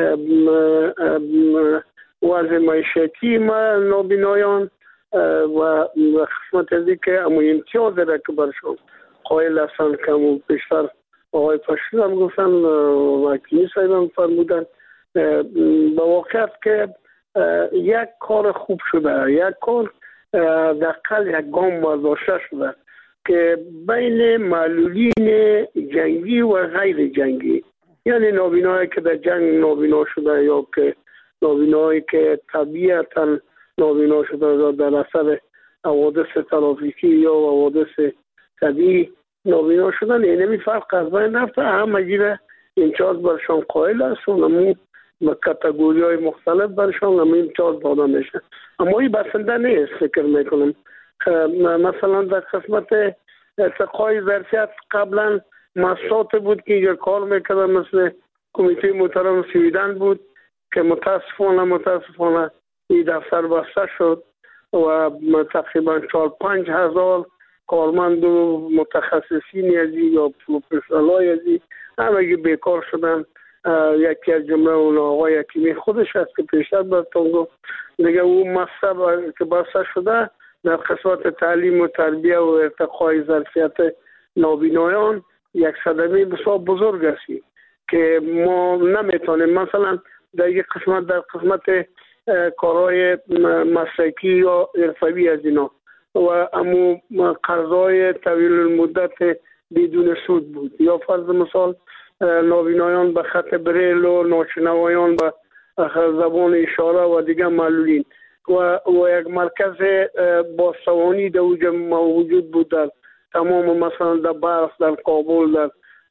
وضع معیشتی ما نابینایان و قسمت از که اما امتیاز را که برشون قائل هستن که همون پیشتر آقای پشتون هم گفتن و کنی صاحب هم فرمودن، به واقعیت که یک کار خوب شده، یک کار دقیقا یک گام برداشته شده که بین معلولین جنگی و غیر جنگی، یعنی نابینایی که در جنگ نابینا شده یا که نابینایی که طبیعتا نابینا شده در اثر حوادث ترافیکی یا حوادث طبیعی نابینا شدن، اینمی فرق از بین رفته، همه گیره امتیاز برشان قائل است و نمو کاتگوری های مختلف برشان نمو امتیاز داده میشه. اما این بسنده نیست. فکر میکنم مثلا در قسمت ارتقای ظرفیت قبلا مساط بود که اینجا کار میکردن، مثل کمیته محترم سویدن بود که متاسفانه متاسفانه این دفتر بسته شد و تقریبا چهار پنج هزار کارمند و متخصصین ازی یا پروفسورهای ازی همگی بیکار شدن. یکی از جمله اون آقای حکیمی خودش هست که پیشتر براتون گفت دیگه اون مصب که بسته شده در قسمت تعلیم و تربیه و ارتقای ظرفیت نابینایان یک صدمه بسیار بزرگ است که ما نمیتونیم مثلا در یک قسمت در قسمت کارهای مسلکی یا حرفوی از اینا و امو قرضای طویل المدت بدون سود بود، یا فرض مثال نابینایان به خط بریل و ناشنوایان به زبان اشاره و دیگه معلولین و, و یک مرکز بازسوانی در اوجه موجود بود در تمام مثلا در بلخ، در کابل، در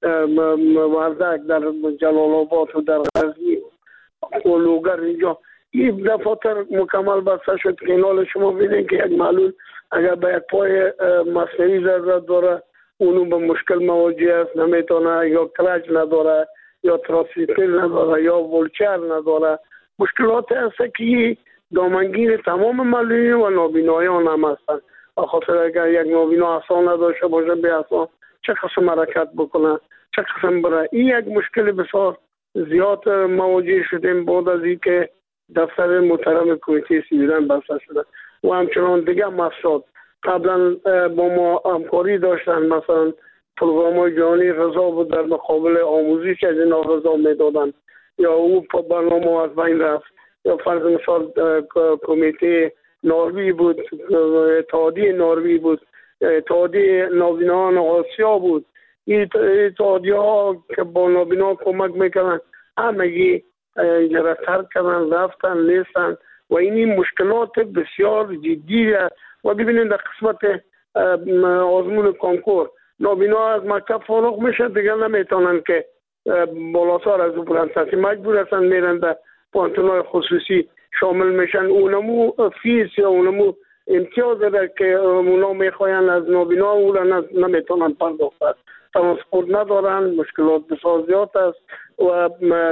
وردک، در جلال آباد و در غزنی و لوگر. اینجا این دفاتر مکمل بسته شد که اینال شما بینید که یک معلول اگر به یک پای مصنوعی ضرورت داره اونو به مشکل مواجه است، نمیتونه، یا کرج نداره یا تراسیتل نداره یا ولچر نداره. مشکلات هست که دامنگیر تمام معلولین و نابینایان هم هستن. خاطر اگر یک نابینا آسان نداشته باشه به آسان چه قسم حرکت بکنه، چه قسم بره، این یک مشکل بسیار زیاد مواجه شدیم بعد از این که دفتر محترم کمیته سویدن بسته شده و همچنان دیگه مسائل قبلا با ما همکاری داشتن، مثلا پروگرام جهانی غذا بود در مقابل آموزش از اینا غذا میدادن یا او برنامه از بین رفت، یا فرض مثال کمیته ناروی بود، اتحادیه ناروی بود، اتحادیه نابینایان آسیا بود. این اتحادیه ها که با نابینا کمک میکنن همگی اینجا ترک کردن، رفتن، نیستن و این مشکلات بسیار جدی و ببینید در قسمت آزمون کنکور نابینا از مکتب فارغ میشه دیگه نمیتونن که بالاتر از او بلند مجبور هستن میرن در پانتونای خصوصی شامل میشن. اونمو فیس یا اونمو امتیاز داره که اونا میخواین از نابینا اونا نمیتونن پرداخت، ترانسپورت ندارن، مشکلات بسیار زیاد است و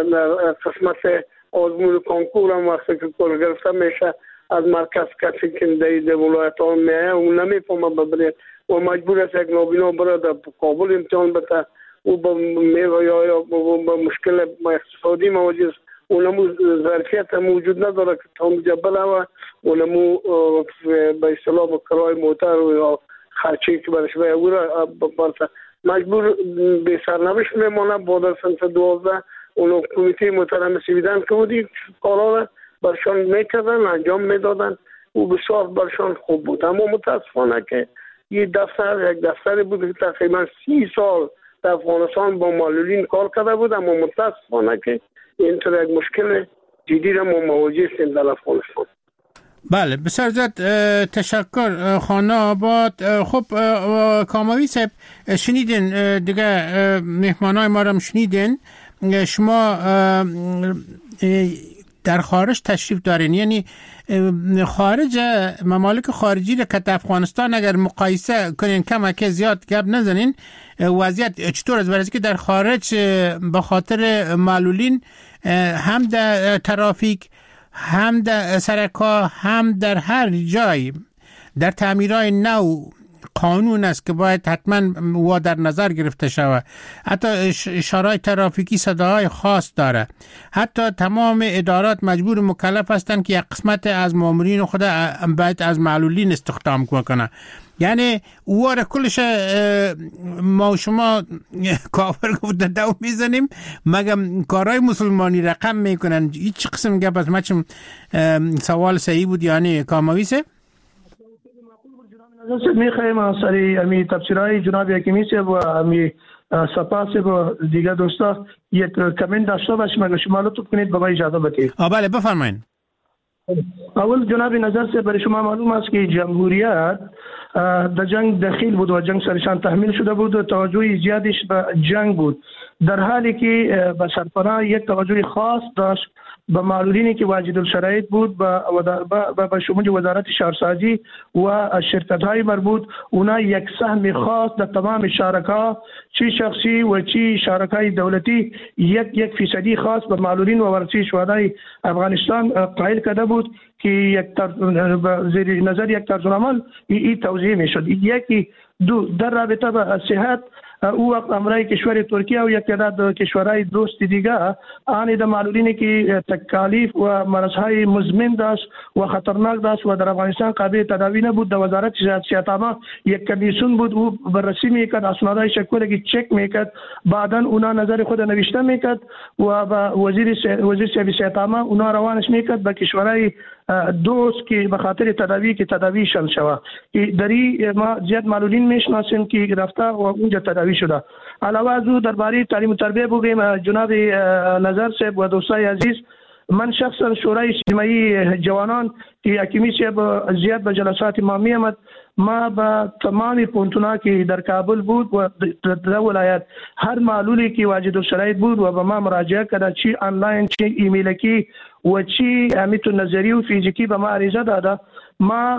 قسمت آزمون کنکور هم وقتی که کار گرفته میشه از مرکز کسی که در ولایت ها میه اون نمیفهمه ببره و مجبور است یک نابینا بره در کابل امتحان بده، او با میوه یا با مشکل اقتصادی مواجه است، اونمو ظرفیت موجود نداره که تا اونجا بره، اونمو به اصطلاح با کرای موتر و یا خرچی که برش به او را بپرسه مجبور به سرنوشت میمانه. بعد از سنت دوازده اونو کمیته محترم سویدن که بودی کارا را برشان میکردن انجام میدادن و بسیار برشان خوب بود. اما متاسفانه که یه دفتر یک دفتری بود که تقریبا سی سال در افغانستان با معلولین کار کرده بود، اما متاسفانه که اینطور یک مشکل جدی را ما مواجه هستیم در افغانستان. بله بسیار زیاد تشکر خانه آباد. خب کاموی صاحب شنیدین دیگه، مهمانای ما را شنیدین. شما در خارج تشریف دارین، یعنی خارج ممالک خارجی را که افغانستان اگر مقایسه کنین کم که زیاد گپ نزنین وضعیت چطور است؟ برای که در خارج به خاطر معلولین هم در ترافیک، هم در سرکا، هم در هر جای در تعمیرهای نو قانون است که باید حتما و در نظر گرفته شود. حتی اشارهای ترافیکی صداهای خاص داره. حتی تمام ادارات مجبور مکلف هستند که یک قسمت از مامورین خود باید از معلولین استخدام کنه. یعنی واره کلش ما شما کافر گفته دو میزنیم مگم کارهای مسلمانی رقم میکنن. هیچ قسم گپ از مچم سوال صحیح بود یعنی کامویسه؟ میخوایم سری امی تفسیرهای جناب حکیمی صاحب و امی سپاس و دیگر دوستا یک کامنت داشته باشیم اگر شما لطف کنید به ما اجازه بدید. بله بفرمایید. اول جناب نظر سے برای شما معلوم است که جمهوریت در جنگ دخیل بود و جنگ سرشان تحمیل شده بود و توجه زیادش به جنگ بود، در حالی که به سرپناه یک توجه خاص داشت به معلولینی که واجد الشرایط بود و به شمول وزارت شهرسازی و شرکت های مربوط اونا یک سهم خاص در تمام شرکا چی شخصی و چی شرکای دولتی یک یک فیصدی خاص به معلولین و ورثه شهدای افغانستان قائل کرده بود که یک زیر نظر یک طرز العمل این توضیح میشد. یکی دو در رابطه با صحت او وقت امرای کشور ترکیه و یک تعداد کشورهای دوست دیگه آن در معلولینی که تکالیف و مرضهای مزمن داشت و خطرناک داشت و در افغانستان قابل تداوی نبود، در وزارت صحت عامه یک کمیسیون بود او بررسی میکرد، اسنادهای شکل که چک میکرد، بعدا اونا نظر خود نوشته میکرد و با وزیر وزیر صحت عامه اونا روانش میکرد به کشورهای دوست که به خاطر تداوی که تداویشان شوه. دری ما زیاد معلولین میشناسیم که رفته و اونجا تداوی شده. علاوه از او درباره تعلیم و تربیت بگیم جناب نظر صاحب و دوستای عزیز، من شخصا شورای اجتماعی جوانان که حکیمی صاحب زیاد به جلسات ما می آمد، ما با تمام پونتونا که در کابل بود و در ولایت هر معلولی که واجد الشرایط بود و به ما مراجعه کرده، چی آنلاین چی ایمیل کی و چی امیتو نظری و فیزیکی به ما عریضه داده. ما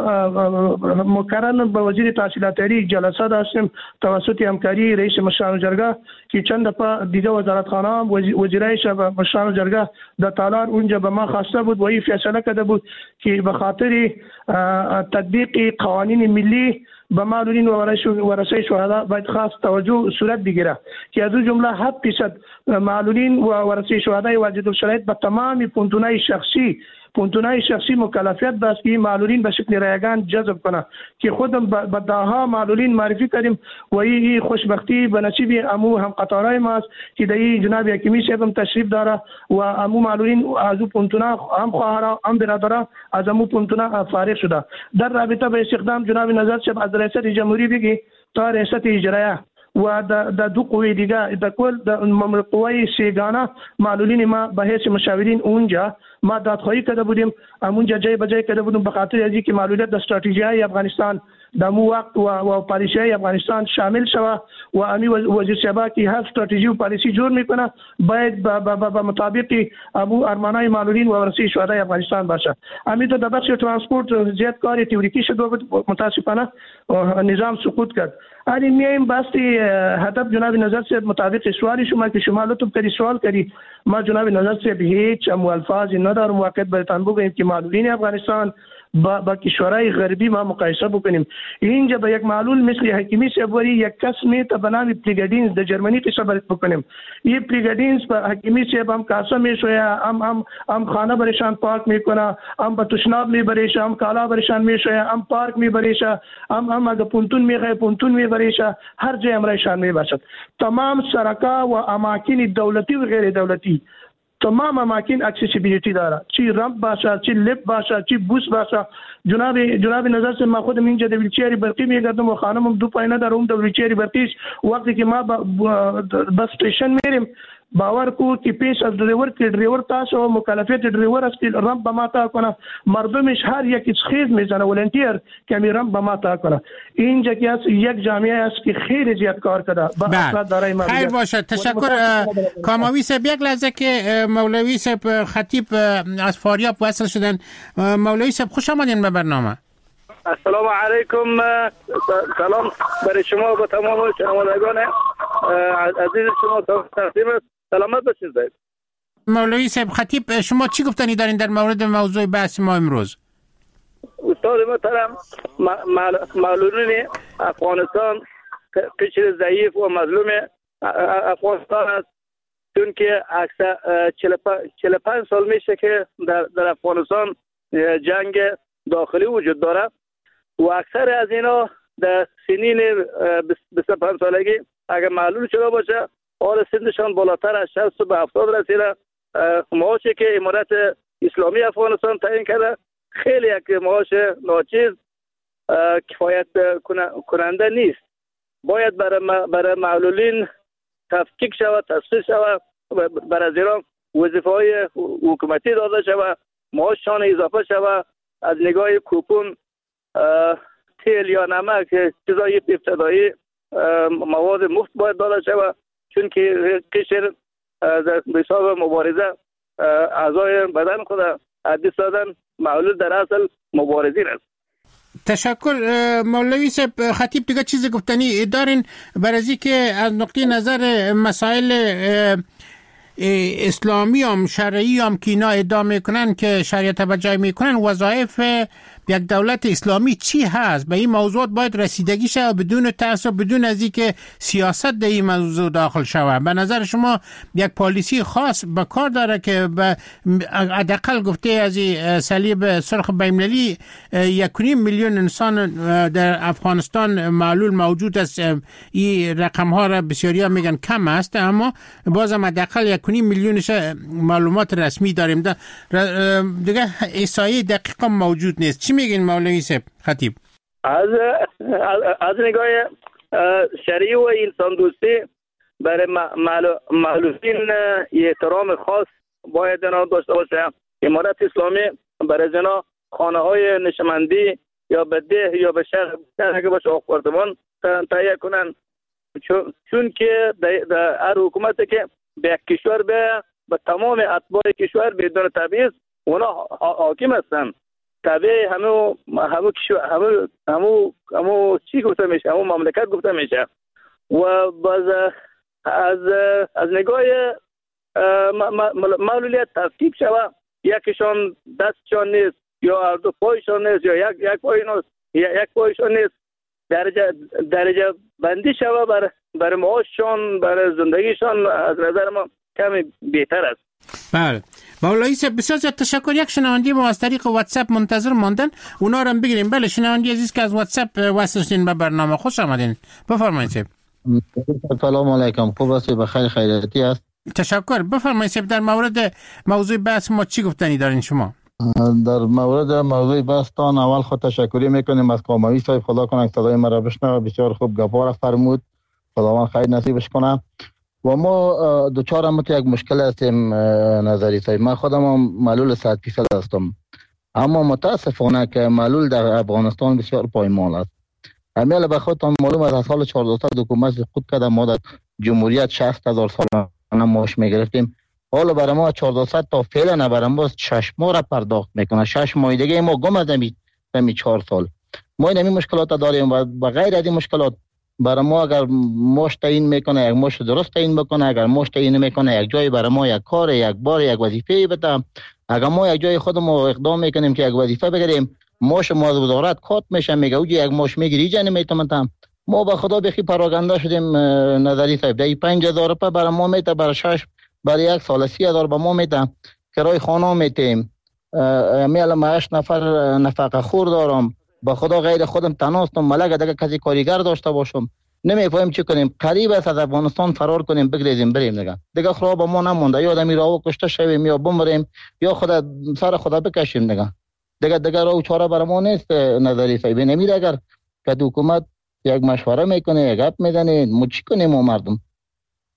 مقررا با وزیر تحصیلات عالی جلسه داشتیم توسط همکاری رئیس مشران جرگه که چند دفعه دیگه وزارت خانه وزیرایش و مشران جرگه در تالار اونجا به ما خواسته بود و این فیصله کرده بود که به خاطر تطبیق قوانین ملی به معلولین و ورثه شهدا باید خاص توجه صورت بگیره که از جمله هفت درصد معلولین و ورثه شهدای واجد الشرایط به تمام پونتونای شخصی پونتونای شخصی مکلفیت داشت که معلولین به شکل رایگان جذب کنه که خودم به داها معلولین معرفی کردیم و این خوشبختی به نصیب امو هم قطارای ماست که در جناب حکیمی صاحب تشریف داره و امو معلولین از پونتونا هم خواهرا هم برادرها از امو پونتونا فارغ شده. در رابطه با استخدام جناب نظر صاحب از ریاست جمهوری بگی تا ریاست اجرایه و د دو قوی دیگه د کل د قوی سیگانه معلولین ما به حیث مشاورین اونجا ما دادخواهی کرده بودیم، اونجا جای بجای کرده بودیم به خاطر از اینکه معلولیت در استراتژی افغانستان در مو وقت و و پالیسی افغانستان شامل شوه و امی وزیر صاحب که هر استراتژی و پالیسی جور میکنه باید به مطابق ابو ارمانای معلولین و ورثه شهدای افغانستان باشه. امی در بخش ترانسپورت زیاد کار تئوریکی شد و متاسفانه نظام سقوط کرد. آنی میایم باستی هدف جناب نظر صاحب مطابق سوالی شما که شما لطف کردی سوال کردی، ما جناب نظر صاحب هیچ ام الفاظی ندارم واقعیت برتان بگویم که معلولین افغانستان با با کشورهای غربی ما مقایسه بکنیم. اینجا به یک معلول مثل حکیمی صاحب یک کس میته به نام پلیگادینز در جرمنی قصه برات بکنیم. این پلیگادینز به حکیمی صاحب هم کاسه میشویه، هم هم هم خانه برشان پاک میکنه، هم به تشناب میبریشه، هم کالا برشان میشویه، هم پارک میبریشه، هم هم اگه پونتون میخواه پونتون میبریشه، هر جای امرایشان میباشد. تمام سرکا و اماکن دولتی و غیر دولتی تمام اماکن اکسسیبیلیتی داره، چی رمپ باشه، چی لیفت باشه، چی بوس باشه. جناب جناب نظر سے ما خودم اینجا د ویلچر برقی میگردم و خانمم دو پای نداره اون د ویلچر برقیش وقتی که ما بس استیشن میریم باور کو که پیش از دریور که دریور تاسو مکلفیت دریور است که رمپ به ما تا کنه، مردمش هر یکی خیز میزنه ولنتیر که می رمپ به ما تا کنه. اینجا که است یک جامعه است که خیلی زیاد کار کرده با افراد دارای مالیات. خیر باشه، تشکر. کاموی صاحب یک لحظه که مولوی صاحب خطیب از فاریاب وصل شدن. مولوی صاحب خوش آمدین به برنامه. السلام علیکم، سلام برای شما و تمام شنوندگان عزیز شما. تقدیم سلامت باشید. مولوی صاحب خطیب، شما چی گفتنی دارین در مورد موضوع بحث ما امروز؟ استاد محترم، معلولین افغانستان قشر ضعیف و مظلوم افغانستان است، چون که اکثر چهل و پنج سال میشه که در, در افغانستان جنگ داخلی وجود داره و اکثر از اینا در سنین بیست و پنج سالگی اگر معلول شده باشه، حال سنشان بالاتر از شصت به هفتاد رسیده. معاشی که امارت اسلامی افغانستان تعیین کرده خیلی یک معاش ناچیز کفایت کننده نیست. باید برای برای معلولین تفکیک شود، تصفیه شود، برای زیرا وظیفه های حکومتی داده شود، معاششان اضافه شود، از نگاه کوپون، تیل یا نمک، چیزای ابتدایی، مواد مفت باید داده شود، چون که قشر به حساب مبارزه اعضای بدن خود عدیس دادن معلول در اصل مبارزین است. تشکر. مولوی صاحب خطیب دیگه چیزی گفتنی دارین برای از اینکه از نقطه نظر مسائل اسلامی هم شرعی هم که اینا ادعا میکنن که شریعت بجای میکنن، وظایف یک دولت اسلامی چی هست؟ به این موضوعات باید رسیدگی شود بدون تعصب، بدون از اینکه سیاست در این موضوع داخل شود. به نظر شما یک پالیسی خاص به کار داره که به حداقل گفته از صلیب سرخ بین‌المللی یک و نیم میلیون انسان در افغانستان معلول موجود است. این رقم ها را بسیاری ها میگن کم است، اما بازم حداقل یک و نیم میلیونش معلومات رسمی داریم. دیگه احصایه دقیق موجود نیست. چی میگین مولوی صاحب خطیب؟ از از نگاه شرعی و انسان دوستی برای معلولین احترام خاص باید داشته باشه. امارت اسلامی برای زنا خانه های نشمندی یا به ده یا به شهر اگه باشه آپارتمان تهیه کنن، چون که در هر حکومتی که به یک کشور به به تمام اتباع کشور بدون تبعیض اونا حاکم هستن. تابع همو همو همو همو همو چی گفته میشه، همو مملکت گفته میشه. و باز از از نگاه معلولیت تفکیک شود، یکیشان دستشان نیست یا هر دو پایشان نیست یا یک یک پای نیست یا یک پایشان نیست، درجه درجه بندی شود بر بر معاششان، بر زندگیشان از نظر ما کمی بهتر است. بله مولوی صاحب بسیار زیاد تشکر. یک شنونده ما از طریق واتساپ منتظر ماندن، اونا رو هم بگیریم. بله شنونده عزیز که از واتساپ وصل شدین به برنامه، خوش آمدین. بفرمایید صاحب. سلام علیکم. خوب است؟ بخیر خیریتی است؟ تشکر. بفرمایید صاحب در مورد موضوع بحث ما چی گفتنی دارین شما؟ در مورد موضوع بحث تان اول خود تشکری میکنیم از کاموی صاحب. خدا کنه صدای ما را بشنوه. بسیار خوب گپا فرمود، خداوند خیر نصیبش کنه. و ما دوچار هم یک مشکل هستیم نظری صاحب. من خودم هم معلول صد فیصد هستم، اما متاسفانه که معلول در افغانستان بسیار پایمال است. امیال به خودتان معلوم است از سال چهاردهصد حکومت خود کرده ما در جمهوریت شصت هزار سالانه معاش میگرفتیم. حالا برای ما چهاردهصد تا فعلا برای ما شش ماه را پرداخت میکنه. شش ماه دیگه ما گم از دمی چهار سال. ما این مشکلات داریم و بغیر از این مشکلات برای ما اگر ماش تعیین میکنه یک ماش درست تعیین بکنه، اگر ماش تعیین میکنه یک جای برای ما یک کار یک بار یک وظیفه بده، اگر ما یک جای خودمون اقدام میکنیم که یک وظیفه بگیریم ماش ما از وزارت کات میشه میگه اوجی یک ماش میگیری جن میتونم ما به خدا بخی پراگنده شدیم نظری صاحب. دی پنج هزار روپیه برای ما میته، برای شش برای یک سال سی هزار به ما میته، کرای خانه میتیم. میال ما هشت نفر نفقه خور دارم، با خدا غیر خودم تناستم ملک دیگه کسی کاریگر داشته باشم نمیفهمیم چی کنیم. قریب است از افغانستان فرار کنیم بگریزیم بریم دیگه دیگه خراب با ما نمونده، یا آدمی راو کشته شویم یا بمریم یا خدا سر خدا بکشیم دیگه دیگه دیگه راو چاره برای ما نیست نظری صاحب. نمیره اگر که حکومت یک مشوره میکنه یک گپ میزنه ما چی کنیم ما مردم؟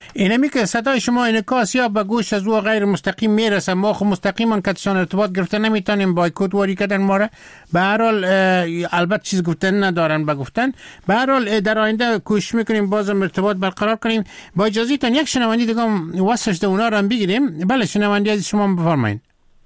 اینمی که صدای شما انعکاس یا به گوش از او غیر مستقیم میرسه، ما خب مستقیما کتشان ارتباط گرفته نمیتونیم، بایکوت واری کردن ما را. به هر حال البته چیز گفتن ندارن به گفتن. به هر حال در آینده کوشش میکنیم بازم ارتباط برقرار کنیم. با اجازهتون یک شنونده دیگه واسش ده اونا رو هم بگیریم. بله شنونده از شما بفرمایید.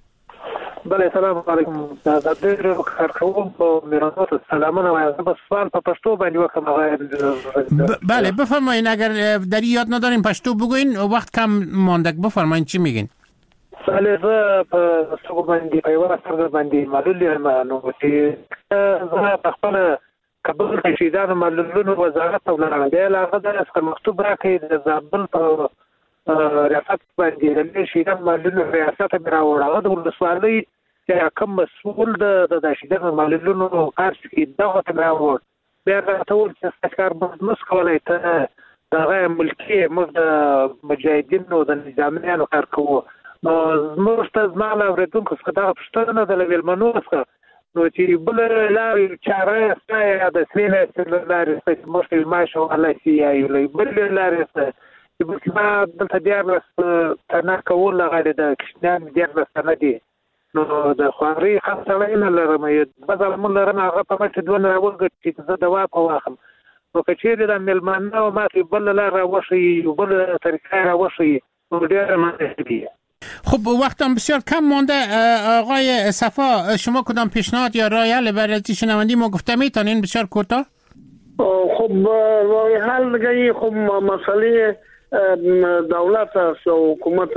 بله سلام علیکم. د ډېر کارکوونکو میرانو سلامونه وایم. په سوال په پښتو باندې وکم هغه. بله بفرمایید. اگر در یاد ندارین پښتو بگوین، وقت کم مانده. بفرمایید چی میگین؟ بله زه په پښتو باندې په یوه سره باندې معلول یم، نو چې زه په خپل کابل کې شهیدانو معلولینو وزارت ته ولاړم، بیا له هغه ځایه څخه مکتوب راکړی د زابل په ریاست باندې د شهیدانو معلولینو ریاست ته مې راوړ. هغه د ولسوالۍ چې کوم مسؤل د د شهیدانو معلولینو کار کوي دغه ته مې راوړ. بیا راته وویل چې ستاسو کار به نشو کولی، ته د هغه ملکي موږ د مجاهدینو د نظامیانو کار کوو. نو زموږ ته زما له اورېدونکو څخه دغه پوښتنه ده له مېلمنو څخه، نو چې بله لارې چاره شته یا د سرې لارې له لارې شته چې موږ ته معاش وهلی شي، یا یو بلې لارې شته چې ما دلته دیارلس تنه کول هغه د کوچنیانو دیارلس تنه دي، نو د خوارۍ خاص سړی نه لرم، دوه ظلمون لرم، هغه په مټې دوه نه راوګرځي چې زه دوا په واخلم. نو که چېرې دا مېلمانه ماته بله لار راوښیي، یو بله طریقه راوښیي، نو ډېره مناسب دي. خب وقتم بسیار کم مانده. آقای صفا شما کدام پیشنهاد یا رای حل برای شنوندی ما گفته میتونین بسیار کوتاه؟ خب رای حل دیگه خب مسئله دولت است و حکومت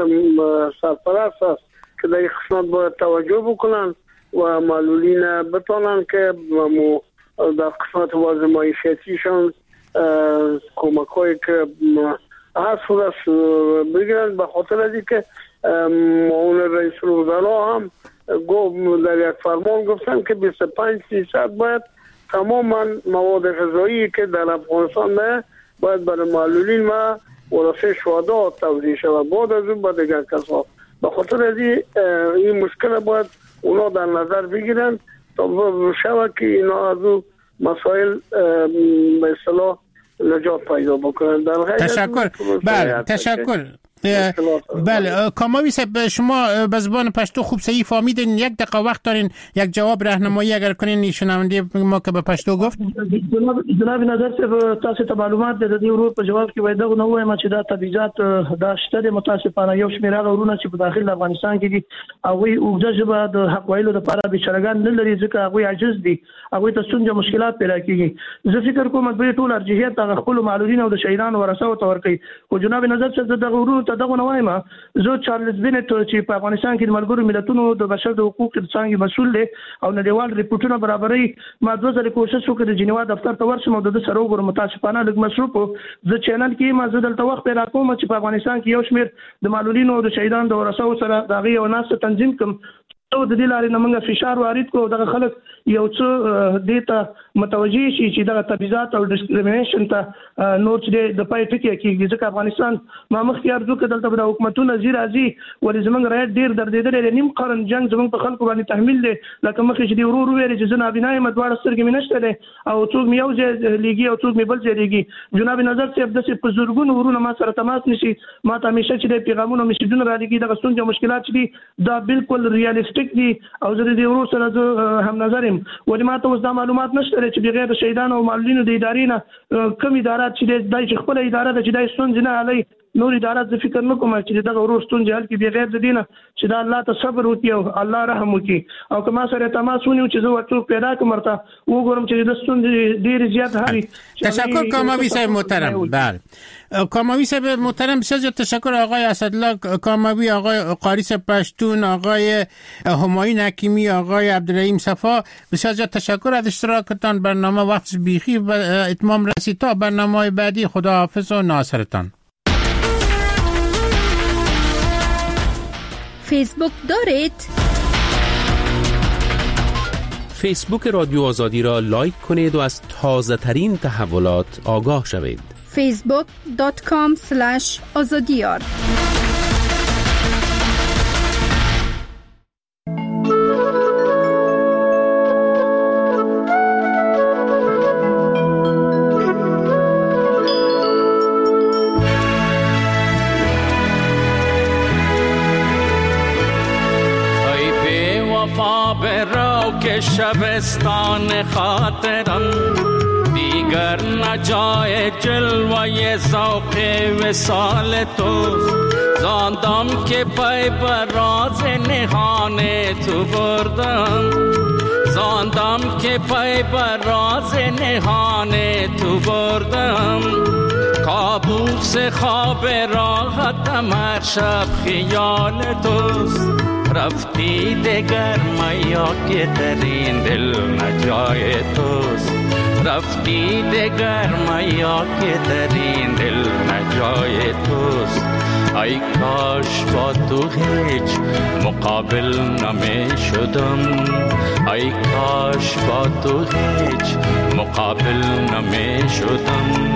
سرپرست است که در قسمت باید توجه بکنن و معلولین بتونن که در قسمت وضع معیشتیشان کمک هایی که هست است بگیرن، به خاطر از اینکه معاون رئیس الوزراء هم در یک فرمان گفتن که بیست و پنج درصد باید تماما مواد غذایی که در افغانستان نه باید برای معلولین و ورثه شهدا توزیع شود، بعد از اون به دیگر کسا. به خاطر از این مشکل باید اونا در نظر بگیرن تا شود که اینا از اون مسائل به اصطلاح نجات پیدا بکنن. تشکر. بله تشکر. بله کاماوی صاحب شما به زبان پشتو خوب صحیح فهمیدین، یک دقیقه وقت دارین یک جواب راهنمایی اگر کنین شنونده ما که به پشتو گفت. جناب جناب نظر صاحب تاسو ته معلومات د دې ورو په جواب کې وای دا نو وایم چې دا تبعیضات دا شته د متاسفانه یو شمېر هغه ورونه چې په داخل افغانستان کې دي هغه اوږده ژبه د حق ویلو لپاره به شرګان نه لري، ځکه هغه عاجز دي، هغه ته څنګه مشکلات پیدا کیږي. زه فکر کوم چې ټول ارجحیت هغه خپل معلولین او د شهیدانو ورثه ته ورکړي. خو جناب نظر صاحب دغه ورو ته دغه نو وایم زه چارلز بینټ چې په افغانستان کې د ملګرو ملتونو د بشر د حقوقو د څنګه مسؤل دی او نړیوال ریپورتونه برابرۍ، ما دوه ځله کوشش وکړ د جنیوا دفتر ته ورشم او د سره وګورم. متاسفانه لږ مصروف زه چینل کې ما زه دلته وخت پیدا کوم چې په افغانستان کې یو شمېر د معلولینو او د شهیدانو د ورثو سره دغه یو ناس تنظیم کوم او د دې لارې نه موږ فشار وارد کړو دغه خلک یو څه دې ته متوجي شي چې دغه تبعیضات او ډسکریمینیشن ته نور چې د پای ټکی کېږي، ځکه افغانستان ما مخکې ارزو کې دلته د حکومتونو زیر راځي ولې زمونږ رایت ډیر دردېدلې نیم قرن جنگ زمونږ په خلکو باندې تحمیل دی، لکه مخکې چې دی ورو ورو ویل چې زه نابینا یم دواړه سترګې مې نشته دی او څوک مې یو ځای لیږي او څوک مې بل ځای لیږي. جناب نظر صاحب داسې په زورګونو ورونه ما سره تماس نیسي، ما ته همیشه چې د پیغامونو میسیجونه را لېږي دغه ستونزې مشکلات چې دي دا بالکل ریالستیک دي او زه دې ورو سره زه هم نظر یم ولې ما ته اوس دا معلومات نشته چې بغیر د شهیدانو او معلولینو د ادارې نه کوم ادارات چې دای چې خپل اداره ده چې دای ستونزې نه حلوي، نور ادارات زه فکر نه کوم چې دغه ورو ستونزې حل کړي بغیر د دې نه چې دا الله ته صبر وکړي او الله رحم وکړي. او که ما سره تماس ونیو چې زه ورته پیدا کوم ورته وګورم چې د ستونزې ډېرې زیات هري. تشکر کاماوی صاحب محترم. بله کاماوی صاحب محترم بسیار تشکر آقای اسدالله کاماوی، آقای قاری صاحب پشتون، آقای همایون حکیمی، آقای عبدالرحیم صفا، بسیار تشکر از اشتراکتان. برنامه وقت بیخی و اتمام رسید. تا برنامه بعدی خداحافظ و ناصرتان. فیسبوک دارید؟ فیسبوک رادیو آزادی را لایک کنید و از تازه ترین تحولات آگاه شوید. فیسبوک دات کام اسلش آزادیار. خواب رو که شبستان خاطرم دیگر نجای جلوه ذوق وصال توست. زاندم که پای بر راز نهان تو بردم، زاندم که پای بر راز نهان تو بردم. کابوس خواب راحتم هر شب خیال توست. رفتی دگر میا که در این دل نجای توست. رفتی دگر میا که در این دل نجای توست. ای کاش با تو هیچ مقابل نمی شدم، ای کاش با تو هیچ مقابل نمی شدم.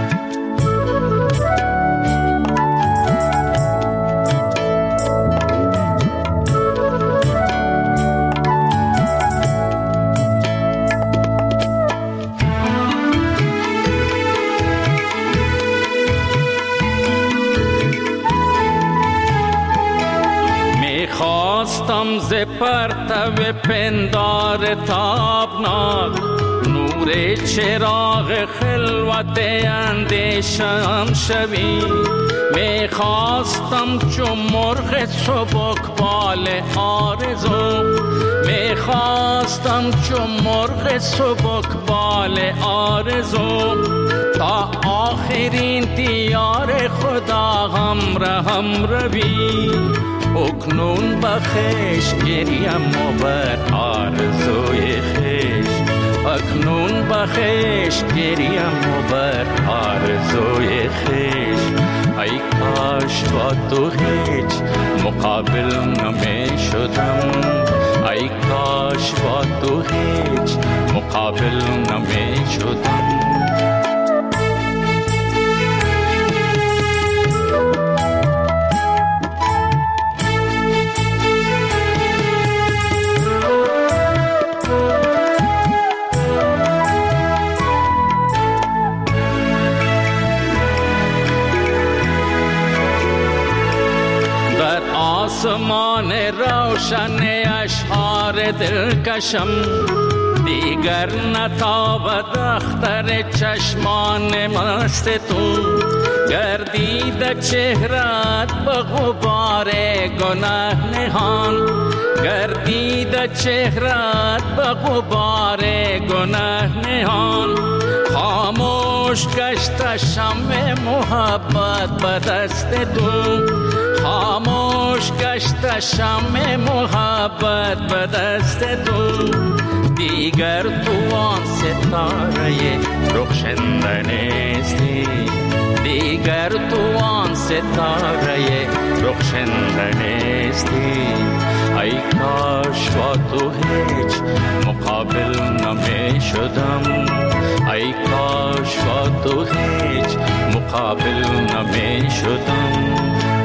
خواستم ز پرتو پندار تابناک نور چراغ خلوت اندیشم شوی. می خواستم چون مرغ سبکبال آرزو، می خواستم چون مرغ سبکبال آرزو تا آخرین دیار خدا همراهم روی. اکنون بخش گریم و بر آرزوی خیش، اکنون بخش گریم و بر آرزوی خیش. ای کاش با تو هیچ مقابل نمی شدم، ای کاش با تو هیچ مقابل نمی شدم. آسمان روشن اشعار دلکشم دیگر نتابد اختر چشمان مست تو. گردید چهرت به غبار گناه نهان، گردید چهرت به غبار گناه نهان. خاموش گشت شمع محبت به دست تو، خاموش گشت شمع محبت به دست تو. دیگر تو آن ستاره رخشنده نیستی، دیگر تو آن ستاره رخشنده نیستی. ای کاش با تو هیچ مقابل نمی شدم، ای کاش با تو هیچ مقابل نمی شدم.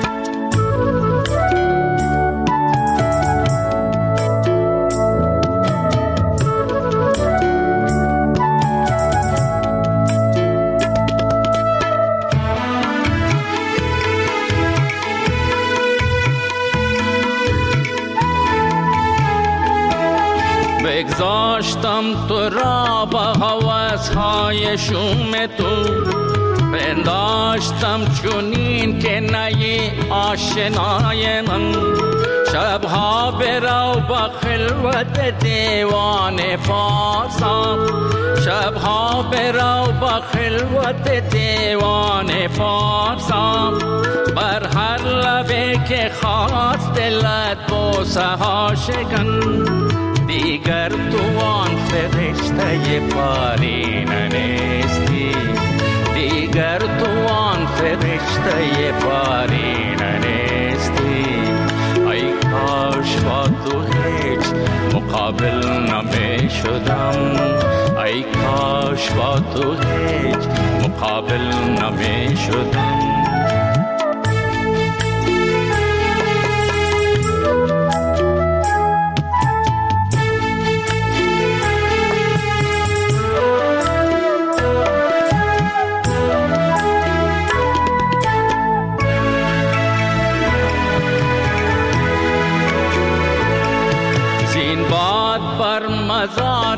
بگذاشتم تو را با هوس‌های شوم تو، پنداشتم چونین که نی آشنای من. شبها برو با خلوت دیوان فارسا، شبها برو با خلوت دیوان فارسا. بر هر لبه که خواست دلت بوسه ها شکن. دیگر تو آن فرشته پارینه نیستی، دیگر تو آن فرشته پارینه نیستی. ای کاش با تو هیچ مقابل نمی شدم، ای کاش با تو هیچ مقابل نمی شدم.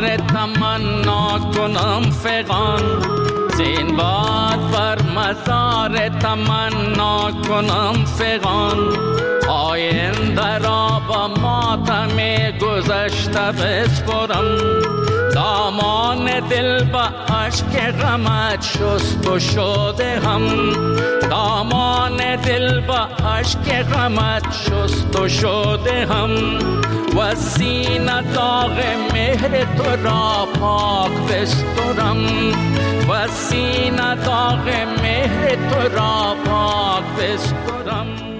مزار تمنا کنم فغان، زین باد بر مزار تمنا کنم فغان. آینده را با ماتم گذشته بسپرم، دامان دل با عشق غمت شست و شده هم، دامان دل با عشق غمت شست و شده هم. و سینه داغ مهر تو را پاک بسترم، و سینه داغ مهر تو را پاک بسترم.